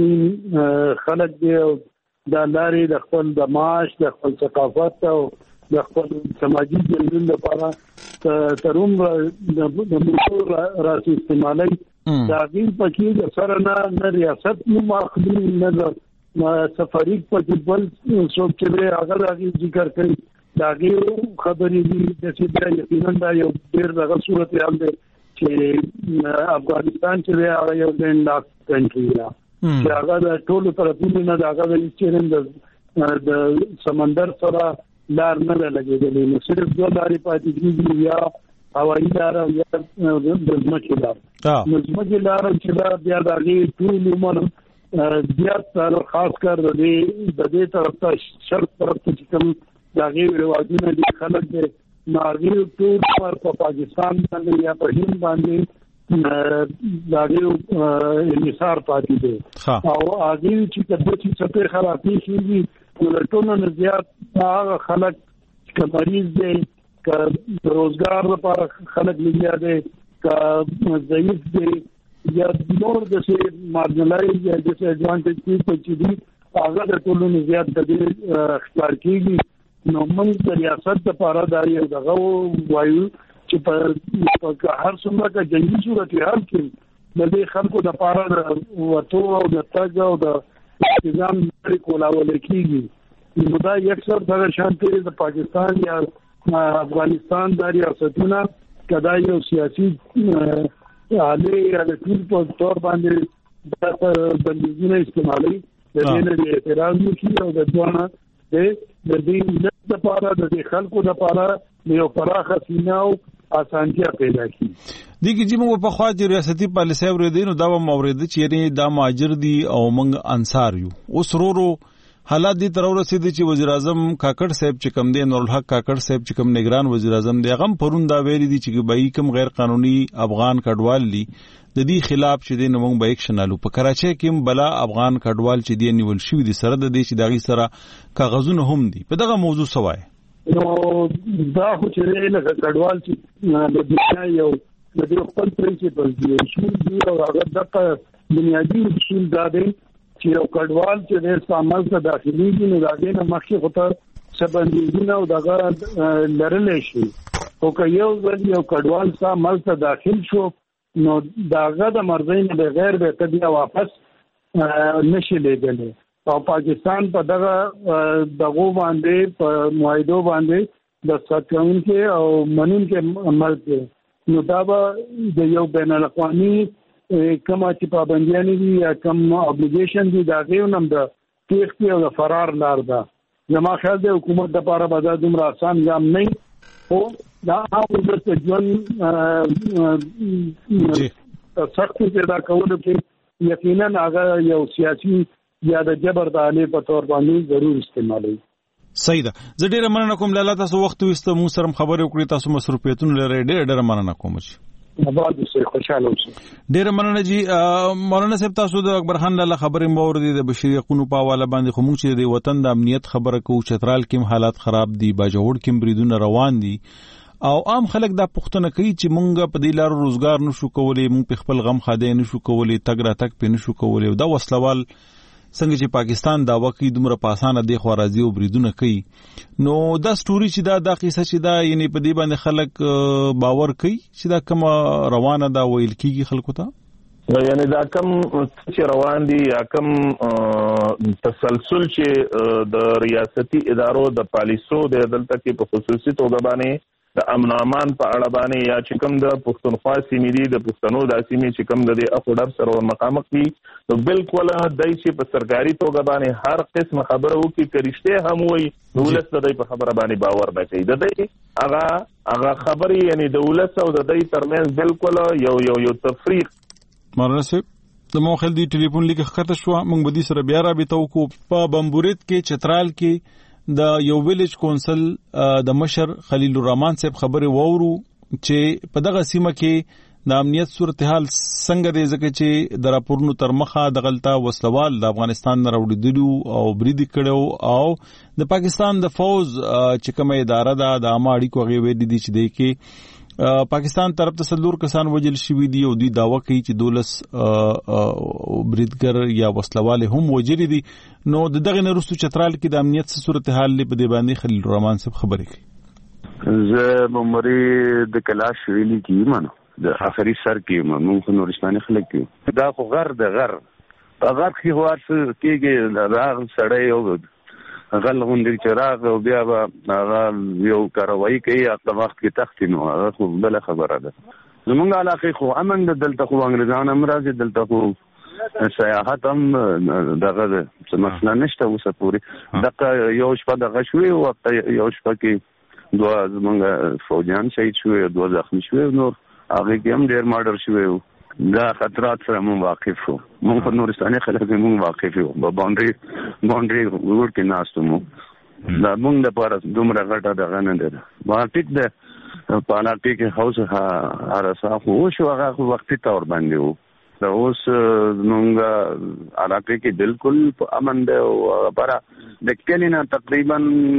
ته خلک دی، دا لارې د خپل د معاش، د خپل ثقافت او د خپل سماجي ژوند لپاره تروم د موټر راځي استعمالي، دا غیر پکې د سره نه ریاست نو ماخذ نه سفری په بل څوک چې هغه راغی ذکر کوي، دا غیر خبرې دي چې دا یقینا دا یو ډېر دغه صورت حال دی چې افغانستان چې هغه یو ډېر لاک کنټری ده چې هغه د ټولو طرفونو نه هغه د چیرند د سمندر سره لار نه لګېدلې، نو صرف 2 لارې پاتې کیږي، یا هوایي لار او یا د ځمکې لار. نو ځمکې لار چې دا بیا د هغې ټول عمر زیات تر خاص کر د دې طرف ته شرق طرف ته چې کوم د هغې رواجونه دي خلک دی، نو هغې ټول عمر په پاکستان باندې یا په هند باندې د هغې انحصار پاتې دی. او هغې چې کله چې څپې خرابې کېږي نو له ټولو نه زیات هغه خلک چې مریض دی، که د روزګار لپاره خلک لګیا دی، که ضعیف دی، یا نور د مارجنلایز یا ډیس ایڈوانټیج پیپل چې دي، هغه د ټولو نه زیات د دې ښکار کېږي. نو موږ د ریاست لپاره دا یو دغه وایو چې په هر څومره که جنګي صورتحال کې د دې خلکو لپاره د وتو او د تګ او د انتظام لرې کولاولی کېږي. نو دا یکسر دغه شانتې د پاکستان یا افغانستان دا ریاستونه که دا یو سیاسي حالې یا د ټول په طور باندې دا بندیزونه استعمالوي، د دې نه اعتراض وکړي او د دوانه د دې ملت لپاره د دې خلکو لپاره یو پراخه سینه او اسانتیا پیدا کړي. دغه چې موږ په خوا د ریاستي پالیسۍ ورېدو نو دا مورید چې دا ماجر دي او موږ انصار یو. اوس ورو حالات دي تر ورسېدي چې وزیر اعظم کاکړ صاحب چې کوم دی، نورالحق کاکړ صاحب چې کوم نگران وزیر اعظم دی، هغه پرون دا ویلي دي چې به کوم غیر قانوني افغان کډوال دي د دې خلاف چې دی نو موږ به اکشن الو. په کراچۍ کې بلا افغان کډوال چې دی نیول شوی دي سره د دې چې داغي سره کاغذونه هم دي. په دغه موضوع سوای نو دا خو چې له کډوال چې د دنیا یو د دې خپل پرنسپل دی چې یو هغه د بنیادی اصول دا دی چې یو کډوال چې د استعمال ته داخلي دي نو داګه نه مخکې خطر سبندونه او دغه لرلې شي. او که یو کډوال استعمال ته داخل شو نو داګه د مرزي نه بغیر به تبیا واپس نشي لګلې. او پاکستان په دغه باندې په معاهدو باندې د ساتون کې او منون کې عمل کوي. نو دا به د یو بین الاقوامي کومه چې پابندیانې دي یا کوم ابلیګیشن دي دا غوښنم د تېښتې او د فرار لار ده. زما خیال دی حکومت لپاره به دا دومره آسان ګام نه وي، خو دا هغه د ژوند سختي پیدا کولو کې یقینا هغه یو سیاسي یا د جبر د آلې په تور باندې ضرور استعمالوي. صحیح ده. زه ډېره مننه کوم لاله تاسو وخت وسته مو سره خبرې وکړې، تاسو مصروفیتونه لرئ، ډېره مننه کوم. ډېر مننه جی. مولانا صاحب تاسو د اکبر خان لاله خبرې مورد د بشري حقوقو په حواله باندې خو موږ چې د وطن د امنیت خبره کوو، چترال کې حالات خراب دي، باجوړ کې بریدونه روان دي او عام خلک دا پوښتنه کوي چې مونږ په دې لارو روزګار نشو کولای، مونږ په خپل غم خاده نشو کولای، تګ را تک په نشو کولای. دا وسلوال څنګه چې پاکستان دا وکی دومره پاسانه دی خو راځي او بریدونه کوي. نو دا سټوري چې دا قصه چې دا یعنی په دې باندې خلک باور کوي چې دا کوم روانه دا ویل کیږي خلکو ته، یعنی دا کوم چې روان دي یا کوم تسلسل چې د ریاستي ادارو د پالیسو د دلته کې په خصوصي توګه باندې د امن امان په اړه باندې یا چې کوم د پښتونخوا سیمې دي د پښتنو د سیمې چې کوم د اخوډر سره مخامخ دي، نو بالکل دای چې په سرکاري توګه باندې هر قسم خبره وکړي کرشته هم وي، دولت د دې په خبره باندې باور نه کوي. د دې هغه خبري یعنی دولت او د دې ترمنځ بالکل یو تفریق. مولانا صاحب د موخل دی ټلیفون لیک خطر شو، موږ به دې سره بیا رابطه وکړو. په بمبورید کې چترال کې د یو ویلیج کونسل د مشر خلیل الرحمن صاحب خبره وورو چې په دغه سیمه کې د امنیت صورتحال څنګه دی، ځکه چې د راپورونو تر مخه د غلطه وسلوال د افغانستان نه راوړېدلو او بریدي کړو او د پاکستان د فوز چې کومه اداره ده د عامه اړیکو هغې ویلي دي چې دی کې پاکستان طرف ته 14 کسان وجل شوي دي او دوی دعوه کوي چې 12 بریدګر یا وسلوال هم وجلي دي. نو دغه نه وروسته چترال کې د امنیت صورتحال په دې باندې خلیل الرحمن صاحب خبرې کوي. زه بمبوري د کلاش ویلي کې مانو د اخري سر کې موږ نورستاني خلک کې دا خو غر د غر کې هوار کېږي راغ سړی او غل غوندې چراغ او بیا به هغه یو کاروایی کوي هغه وخت کې تختې نو هغه خو بله خبره ده. زمونږ علاقې خو امن ده، دلته خو انګریزان هم راځي، دلته خو سیاحت هم دغه مثلا نشته اوسه پوری دغه یو شپه دغه شوی او یو شپه کې دوه زمونږ فوجیان شهید شوی دوه زخمی شوی نور هغه کې هم ډیر مارډر شوی دا خطرات سره مون واقف وو مون په نورستاني خلک مون واقف وو په باونډري ور کې ناستو مو دا مونږ د پاره دومره غټه دغه نه ده ما ټیک ده په علاقه کې هاوس ارسا خو شو هغه وختي تور باندې وو دا اوس مونږ علاقه کې بالکل امن ده او پر د کلینا تقریبا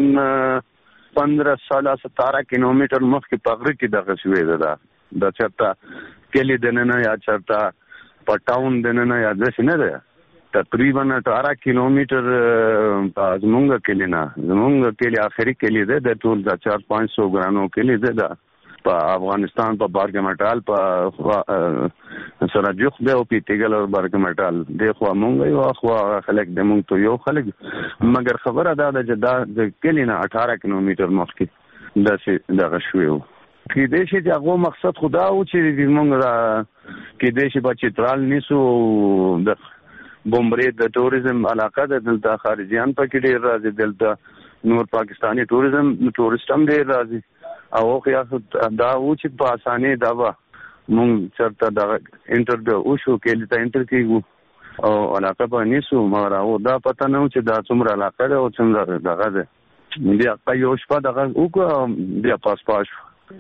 15-17 کیلومتر مخکې پغره کې دغه شوې ده دا چرته کلی دننه یا چرته پټاون دننه یا داسې نه ده تقریبا 18 کیلومتر زمونږ کلی نه زمونږ کلی آخري کلی ده د ټول د 400-500 ګرانو کلی ده په افغانستان په بارګمټال په سراجوخ به او پیټګل او بارګمټال د خو مونږ یو خو خلک د مونږ ته یو خلک مګر خبره ده چې د کلی نه 18 کیلومتر مخکې دغه شوی کې دیشي چې هغه مقصد خدا او چې مونږ کې دیشي په چترال نیسو د بومبري د ټوریزم علاقه د دلته خارجيان پکې ډیر راځي دلته نور پاکستانی ټوریست هم ډیر راځي او خو دا و چې په اسانه دا و مونږ چرته دا انټر او شو کې لته انټر کېږو او علاقه په نیسو مګر او دا پته نه و چې دا څومره علاقه ده او څومره دغه ده بیا په یو شپه دغه وکړه بیا پاس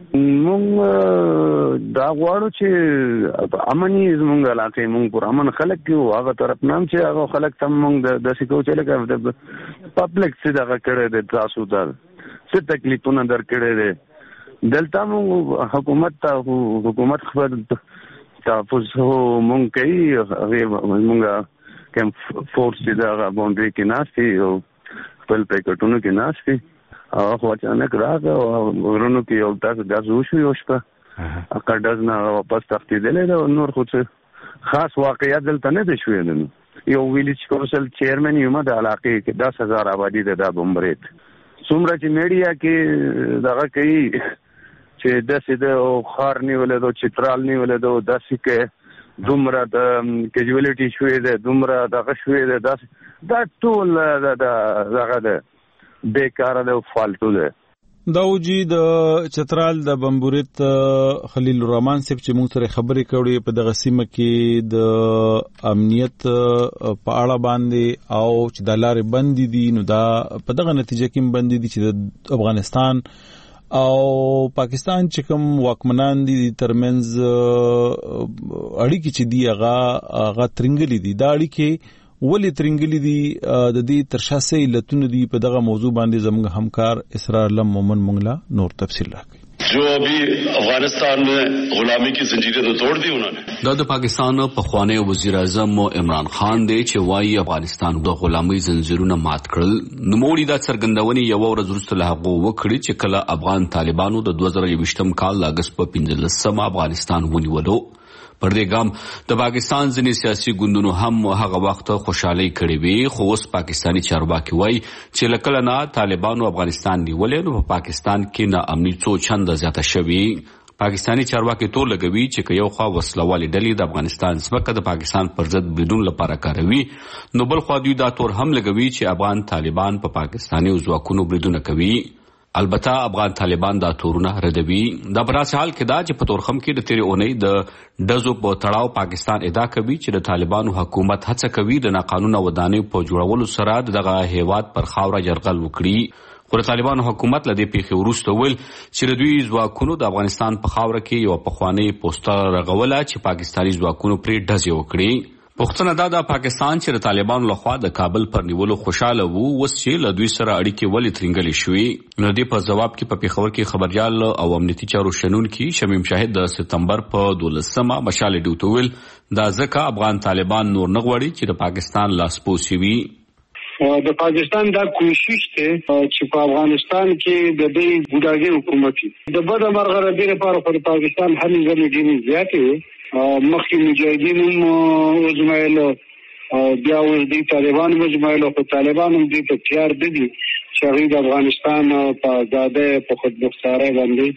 مونږ دا غواړو چې امني زمونږ علاقه مونږ پر امن خلک کیو هغه طرف نام چې هغه خلک تم مونږ د سکو چې لکه د پبلک څخه دغه کړه د تاسو ته څه تکلیفونه درکړي دي دلته مونږ حکومت خپل تاسو مونږ کوي مونږ کوم فورس دغه باونډري کې ناشتي او خپل پېکټونو کې ناشتي او خو اچانک راغی او ورونو کې یو تاسو د وشو یو شپه اکډز نه واپس تختیدل او نور خو څه خاص واقعیت دلته نه دي شوې یو ویلیج کونسل چیرمن یم د علاقې کې 10,000 آبادی ده د بمبریت څومره چې میډیا کې دغه کوي چې داسې د خار نیولې د چترال نیولې د داسې کې دومره د کیجوالټي شوې ده دومره دغه شوې ده دا ټول دغه ده بیکاره ده فالتو ده داوجی د چترال د بمبورت خلیل الرحمن صاحب چې موږ سره خبرې کړې په دغه سیمه کې د امنیت په اړه باندې او چې د لارې بندي دي نو دا په دغه نتیجه کې بندي دي چې د افغانستان او پاکستان چې کوم واکمنان دي ترمنځ اړیکې چې دی هغه ترنګلې دي دا اړیکې ولې ترنګلې دي د دې ترشاسه علتونه دي په دغه موضوع باندې زموږ همکار اسرار علم مومن منګلا نور تفصیل راکړي جو ابھی افغانستان میں غلامی کی زنجیریں تو توڑ دی انہوں نے د پاکستان په خوانی وزیر اعظم عمران خان دی چې وايي افغانستان د غلامۍ زنجیرونه مات کړل نوموړي دا څرګندونې یو ورځ وروسته له هغه وکړي چې کله افغان طالبانو د 2023م کال اگست په 15 افغانستان ونیولو پر دې ګام د پاکستان ځینې سیاسي ګوندونو هم هغه وخت خوشحالي کړې وي خو اوس پاکستانی چارواکي وایي چې لکه نه طالبانو افغانستان نیولې نو په پاکستان کې نا امني څو چنده زیاته شوي پاکستانی چارواکي تور لګوي چې یو خوا وسلوالې ډلې د افغانستان ځمکه د پاکستان پر ضد بدون لپاره کاروي نو بل خوا دوی دا تور هم لګوي چې افغان طالبان په پاکستاني ځواکونو بریدونه کوي البته افغان طالبان دا تورونه ردوي دا براسه حال کې دا چې په تورخم کې د تیرې اونۍ د دزو په تړاو پاکستان ادعا کوي چې د طالبانو حکومت هڅه کوي د ناقانونه ودانۍ په جوړولو سره دغه هیواد پر خاوره يرغل وکړي خو د طالبانو حکومت له دې پیښې وروسته ویل چې د دوی ځواکونو د افغانستان په خاوره کې یو پخوانی پوسټر رغوله چې پاکستاني ځواکونو پرې ډزې وکړي پښتنه دا د پاکستان چې د طالبانو لخوا د کابل پر نیولو خوشاله وو وس چې له دوی سره اړیکې ولې ترنګلې شوې نو دې په جواب کې په پیښور کې خبريال او امنیتي چارو شنونکي شمیم شاهد د سپتمبر په 12مه مشال ډیوټویل دا ځکه افغان طالبان نور نه غوړي چې د پاکستان لاسپوسی وي د پاکستان دا کوشش ته چې په افغانستان کې د دې ګډاګي حکومت د بده مرغه د لپاره په پاکستان هلي ځلې ډېرې زیاتې مخکې مجاهدین وزمایل بیا اوس د طالبان وزمایل او طالبان هم دې په تیار دي چې هغه د افغانستان په آزادۍ په خودمختارۍ باندې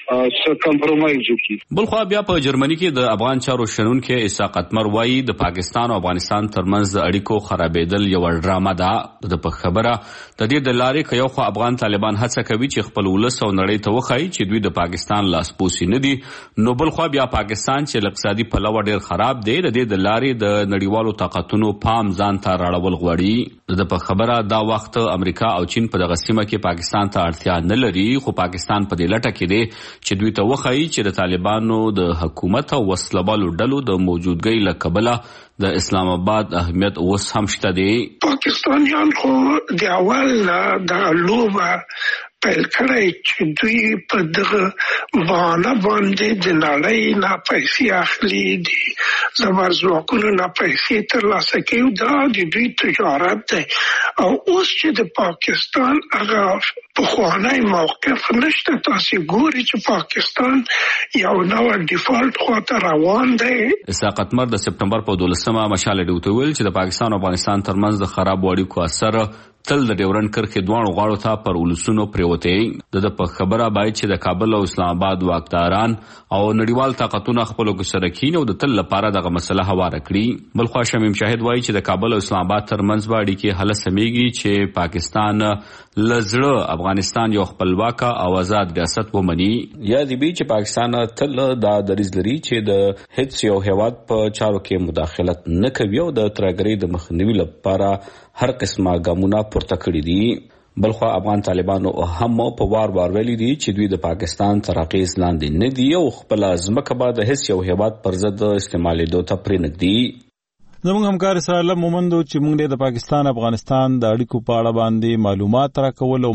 کمپرومایز وکړي. بلخو بیا په جرمني کې د افغان چارو شنونکو اسحاق اتمر وایي د پاکستان او افغانستان ترمنځ د اړیکو خرابېدل یو ډرامه ده. د په خبره د دې د لارې کې یو خو افغان طالبان هڅه کوي چې خپل ولس او نړۍ ته وښایي چې دوی د پاکستان لاسپوڅي نه دي، نو بلخو بیا پاکستان چې اقتصادي پلوه ډېر خراب دی د دې د لارې د نړیوالو طاقتونو پام ځان ته راړول غواړي. د په خبره دا وخت امریکا او چین په دغه سیمه کې پاکستان ته اړتیا نه لري، خو پاکستان په دې لټه کې دی چې دوی ته وښایي چې د طالبانو د حکومت او وسلوالو ډلو د موجودګۍ له کبله د اسلام آباد اهمیت اوس هم شته دی. پاکستانیان خو د اول د لوبه پیل کړی چې دوی په دغه بهانه باندې د نړۍ نه پیسې اخلي، د زبرځواکونو نه پیسې ترلاسه کوي، دا د دوی تجارت دی. او اوس چې د پاکستان هغه پخوانی موقف نشته، تاسو ګورئ چې پاکستان یو نوې ډیفالت خواته روان دی. اسحاق اتمر د سپتمبر په 12مه مشال ډیوته ویل چې د پاکستان او افغانستان ترمنځ د خراب اړیکو اثر تل د ډیورنډ کرښې دواړو غاړو ته پر ولسونو پریوتې. د په خبره باید چې د کابل او اسلام آباد واکداران او نړیوال طاقتونه خپلو کې سره کیني او د تل لپاره دغه مسله هواره کړي. بلخو شمیم شاهد وایي چې د کابل او اسلام آباد ترمنځ به اړیکې هله سمېږي چې پاکستان لزړه افغانستان یو خپلواک او آزاد ریاست ومني. یا دې بي چې پاکستان تل دا دریځ لري چې د هیڅ یو هیواد په چارو کې مداخلت نه کوي او د ترهګرۍ د مخنیوي لپاره هر قسمه ګامونه پورته کړي دي. بلخو افغان طالبانو هم په وار ویلي دي چې دوی د پاکستان تر اغېز لاندې نه دي او خپل ځمکه به د هیڅ یو هیواد پر ضد استعمالېدو ته پرېنږدي. زموږ همکار اسرائیل مومندو چې موږ د پاکستان افغانستان د اړیکو په اړه باندې معلومات راکول او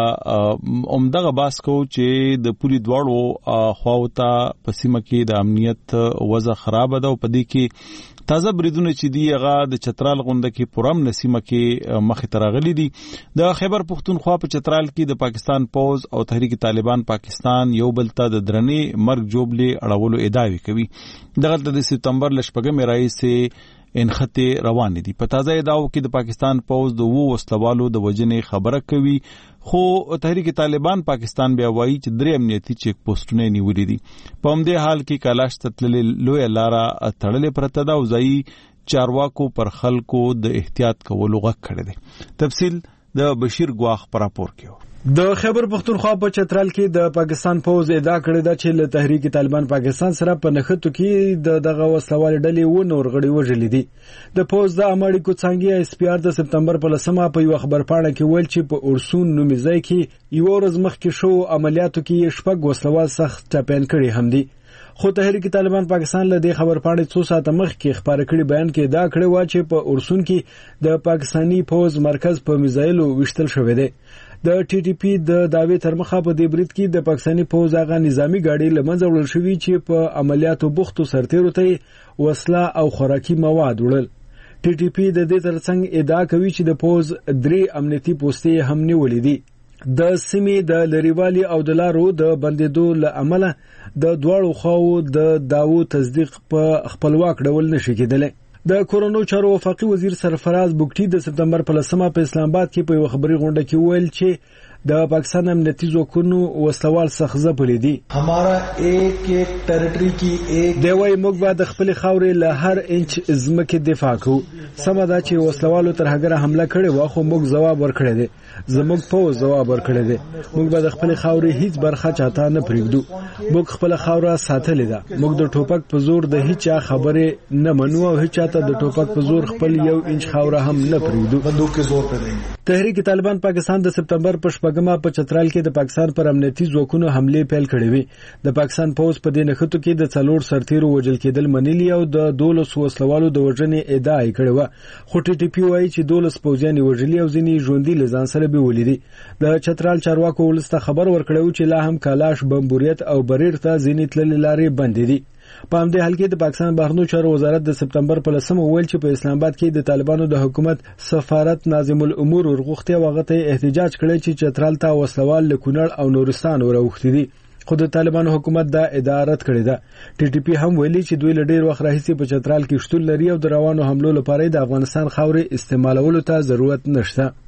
موږ عمدغه بحث کوو چې د پولی دواړو خواو ته په سیمه کې د امنیت وضع خراب ده او په دې کې تازه بریدونه چې دی هغه د چترال غونډه کې پرم نسیمه کې مخې ته راغلي دي. د خیبر پختونخوا په چترال کې د پاکستان پوز او تحریک طالبان پاکستان یو بل ته د درنې مرګ جوړلې اړولو ادعاوې کوي. دغه د سپتمبر لشپږمې راهیسې انخته روان دي. په تازه ادعاو کې د پاکستان پوز د وسلوالو د وجنې خبره کوي، خو تحریک طالبان پاکستان بیا وایي چې درې امنیتي چیک پوسټونه نیولې دي. په همدې حال کې کالاش تتللې لوی لاره تړلې پرته ده او ځایي چارواکو پر خلکو د احتیاط کولو غږ کړی دی. تفصیل د بشیر ګواخ پر راپور کې. د خیبر پختونخوا په چترال کې د پاکستان پوز ادعا کړې ده چې له تحریک طالبان پاکستان سره په نښتو کې دغه وسلوال ډلې و نور غړي وژلې دي. د پوز د امریکا څنګه اس پی آر د سپتمبر په 10مه په یو خبرپاڼه کې ویل چې په اورسون نومي ځای کې یو ورځ مخکې شو عملیاتو کې شپږ وسلوال سخت ټاپین کړي هم دي. خو تحریک طالبان پاکستان له دې خبرپاڼې 2 ساعته مخکې خبره کړې بیان کې ادعا کړې و چې په اورسون کې د پاکستانی پوز مرکز په میزایلو وشتل شوې ده. د ټي ټي پی د داوی تر مخه په دې برید کې د پاکستانی پوز هغه نظامی گاډي لمنځه وړل شوې چې په عملیاتو بوختو سرتیرو ته وسله او خوراکي مواد وړل. ټي ټي پی د دې ترڅنګ ادعا کوي چې د پوز 3 امنیتي پوسټې هم نیولې دي. د سیمې د لریوالي او د لارو د بندیدو له امله د دواړو خواو د داوو تصدیق په خپلواک ډول نشي کېدلی. د کورونو چارو وفاقي وزیر سرفراز بوکټي د سپتمبر په 10مه په اسلام آباد کې په یو خبري غونډه کې ویل چې د پاکستان امنیتي ځواکونو وسلوال سخزه پلي دي. हमारा एक टेरिटरी की एक دوی موږ به د خپل خاورې له هر انچ ځمکې دفاع کوو. سمه ده چې وسلوالو تر هغه حمله کړې و خو موږ ځواب ورکړی دی. زموږ په ځواب ورکړی دی. موږ به د خپل خاورې هیڅ برخه چاته نه پریږدو. موږ خپل خاوره ساتلې ده. موږ د ټوپک په زور د هیڅ خبرې نه منو او هیڅ چاته د ټوپک په زور خپل 1 انچ خاوره هم نه پریږدو. بندوق کے زور پر دیں. تحریک طالبان پاکستان د سپتمبر په 8مه په چترال کې د پاکستان پر امنیتي ځواکونو حمله پیل کړې وي. د پاکستان پوز په دې نښتو کې د 4 سرتیرو وژل کېدل منلي او د 12 وسلوالو د وژنې ادعا یې کړې و. خو ټي ټي پی وایي چې 12 پوځیان وژلي او ځینې ژوندۍ لزان سره به ولیدي. د چترال چارواکو ولسته خبر ورکړو چې لا هم کالاش بمبوریت او بریر ته ځینې تللې لارې بندې دي. په همدې حال کې د پاکستان بهرنیو چارو وزارت د سپتمبر په 10مه ویل چې په اسلام آباد کې د طالبانو د حکومت سفارت ناظم الامور ورغوښتي وغته احتجاج کړی چې چترال ته وسلوال له کونړ او نورستان وروختي دي. خو د طالبانو حکومت دا ادعا رد کړې ده. ټي ټي پی هم ویلي چې دوی له ډیر وخت راهیسې په چترال کې شتون لري او د روانو حملو لپاره د افغانستان خاورې استعمالولو ته ضرورت نشته.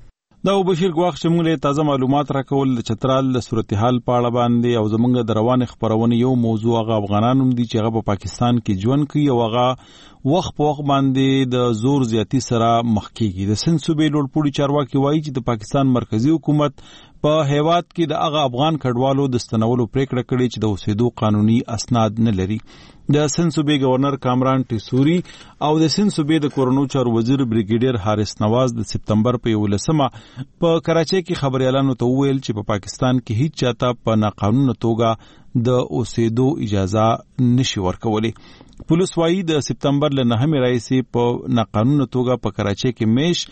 دا بشیر غواخ چې موږ له تازه معلومات راکول د چترال د صورتحال په اړه باندې او زمونږ د روان خبرونه یو موضوع هغه افغانانو دي چې هغه په پاکستان کې ژوند کوي او هغه وخت په وخت باندې د زور زیاتی سره مخ کیږي. د سند صوبې لوړپوړي چارواکي وایي چې د پاکستان مرکزی حکومت په هیواد کې د هغه افغان کډوالو د ستنولو پریکړه کړې چې د اوسېدو قانوني اسناد نه لري. د سند صوبې گورنر کامران ټیسوري او د سند صوبې د کورونو چارو وزیر بریګیډیر حارث نواز د سپتمبر په 11مه په کراچۍ کې خبريالانو ته وویل چې په پاکستان کې هیڅ چاته په ناقانونه توګه د اوسېدو اجازه نشي ورکولای. پولیس وايي د سپتمبر له 9 راځي په ناقانونه توګه په کراچۍ کې میش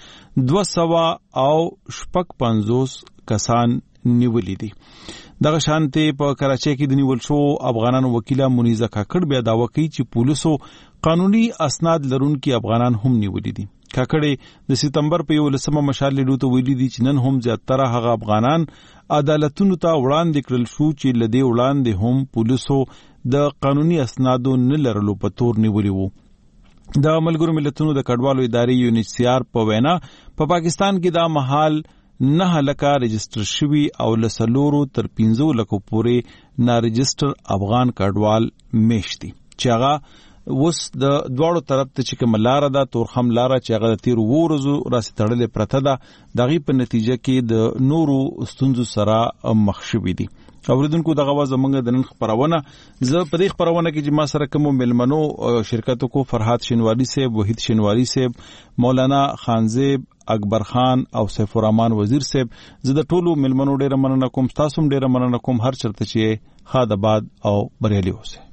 250 کسان نیولې دي. دغه شانته په کراچۍ کې د نیول شو افغانانو وکیله منیزه کاکړ بیا دا وکړي چې پولیسو قانوني اسناد لرونکي افغانان هم نیولې دي. کاکړ د سپتمبر په 11مه مشال لیدو ته ویلي دي چې نن هم زیاتره هغه افغانان عدالتونو ته وړاندې کړل شو چې لدې وړاندې هم پولیسو د قانوني اسنادو نه لرلو په تور نیولې وو. د ملګرو ملتونو د کډوالو ادارې UNHCR په وینا په پاکستان کې دا مهال 9 لکه رجستر شوی او لسلورو تر 15 لکو پورې نا رجستر افغان کډوال میشتي چې هغه وس د دواړو طرف ته چې کوم لار ده تورخم لار چې هغه د تیر ورځو راسي تړلې پرته ده دغه په نتیجه کې د نورو ستونزو سره مخ شوي دي. اوریدونکو دغه واز زمونږ د نن خبرونه زه په دې خبرونه کې چې ما سره کوم ملمنو شرکتو کو فرحات شینواری صاحب وحید شینواری صاحب مولانا خانزیب اکبر خان او سیف الرحمن وزیر صاحب زه د ټولو ملمنو ډیره مننه کوم تاسو هم ډیره مننه کوم هر چرته چې خاد آباد او بریالي اوسه.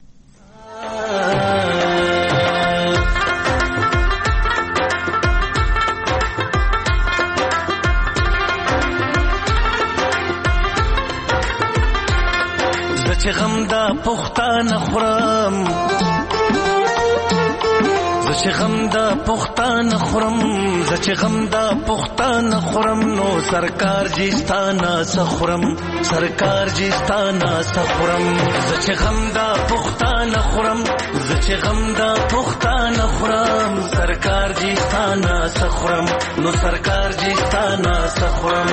چې غم دا پښتانه خورم زه چې غم دا پښتانه خورم زه چې غم دا پښتانه خورم نو سرکار جیستانه سخورم سرکار جیستانه سخورم زه چې غم دا پښتانه خورم زه چې غم دا پښتانه خورم سرکار جیستانه سخورم نو سرکار جیستانه سخورم.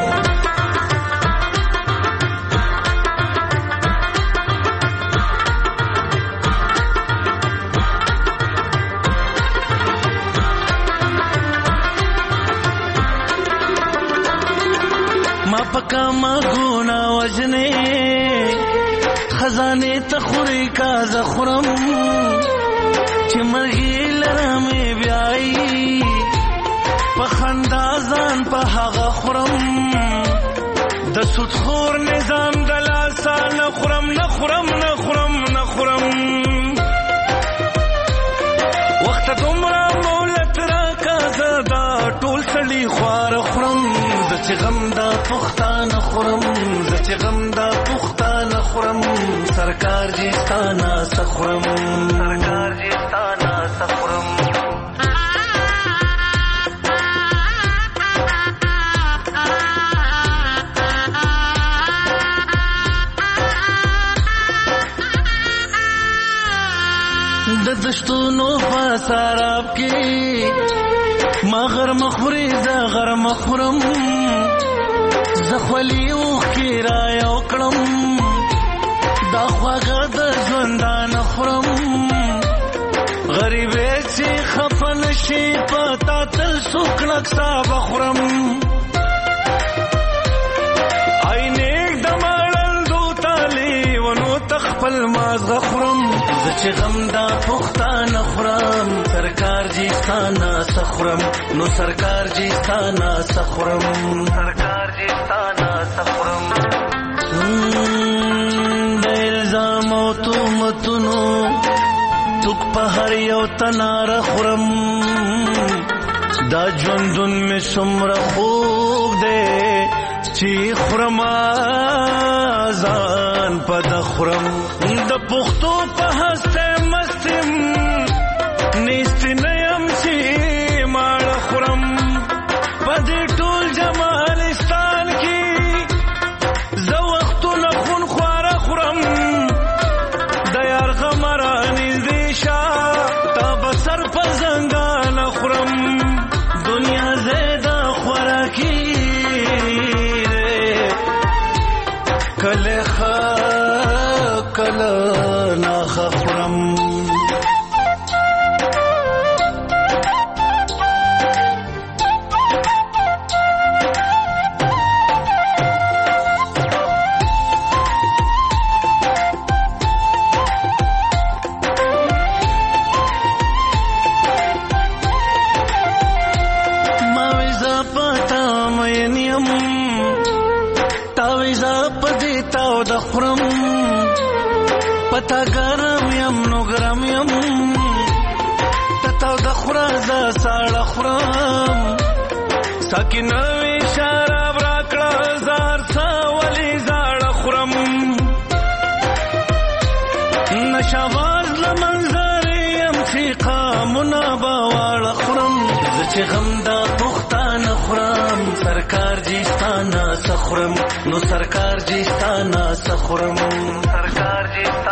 پکا ما گونا وجنے خزانے تخوری کا زخرم چمرگی لرمی بیائی پخندازان پہاغا خورم دسود خور نظام دلاسا نخورم نخورم نخورم نخورم وقت دمرا مولت را کا زدا ټول سلی خوار خورم چې غم دا پښتانه خورم زه چې غم دا پښتانه خورم سرکار جیستانه سخورم سرکار جیستانه سخورم. د دشتونو په سراب کې ما غر مخوري زه غر مخورم زخولی اوخ کی را یو کړم دا خواږه د ژوندان خورم غریبې چې خفن شي پتا تل سوک نقصا بخورم عینیک دماړل دو تالی ونو تخپل مازغه خورم زه چې غم دا پښتانه خورم سرکار جیستانه سخورم نو سرکار جیستانه سخورم سرکار جیستانه سخورم. د الزام او تهمتونو توک په هر یو تنار خورم دا ژوندون مې څومره خوږ دی چې خورم ځان په د خورم د پښتو په هسته مستم نیست نیم چې ماړه خورم په دې ټول جمالستان کې زه وختونه خون خواره خورم د یار غمره نږدې شه تا به سر په زنګانه خورم دنیا زیده خوراکي ز ساړه خورم ساکینه وی شراب راکړه زار څا ولی زاړه خورم نشواز لمنظر یم چې قامونه باواړه خورم زه چې غم دا پښتانه خورم سرکار جی ستانه سخورم نو سرکار جی ستانه سخورم سرکار جی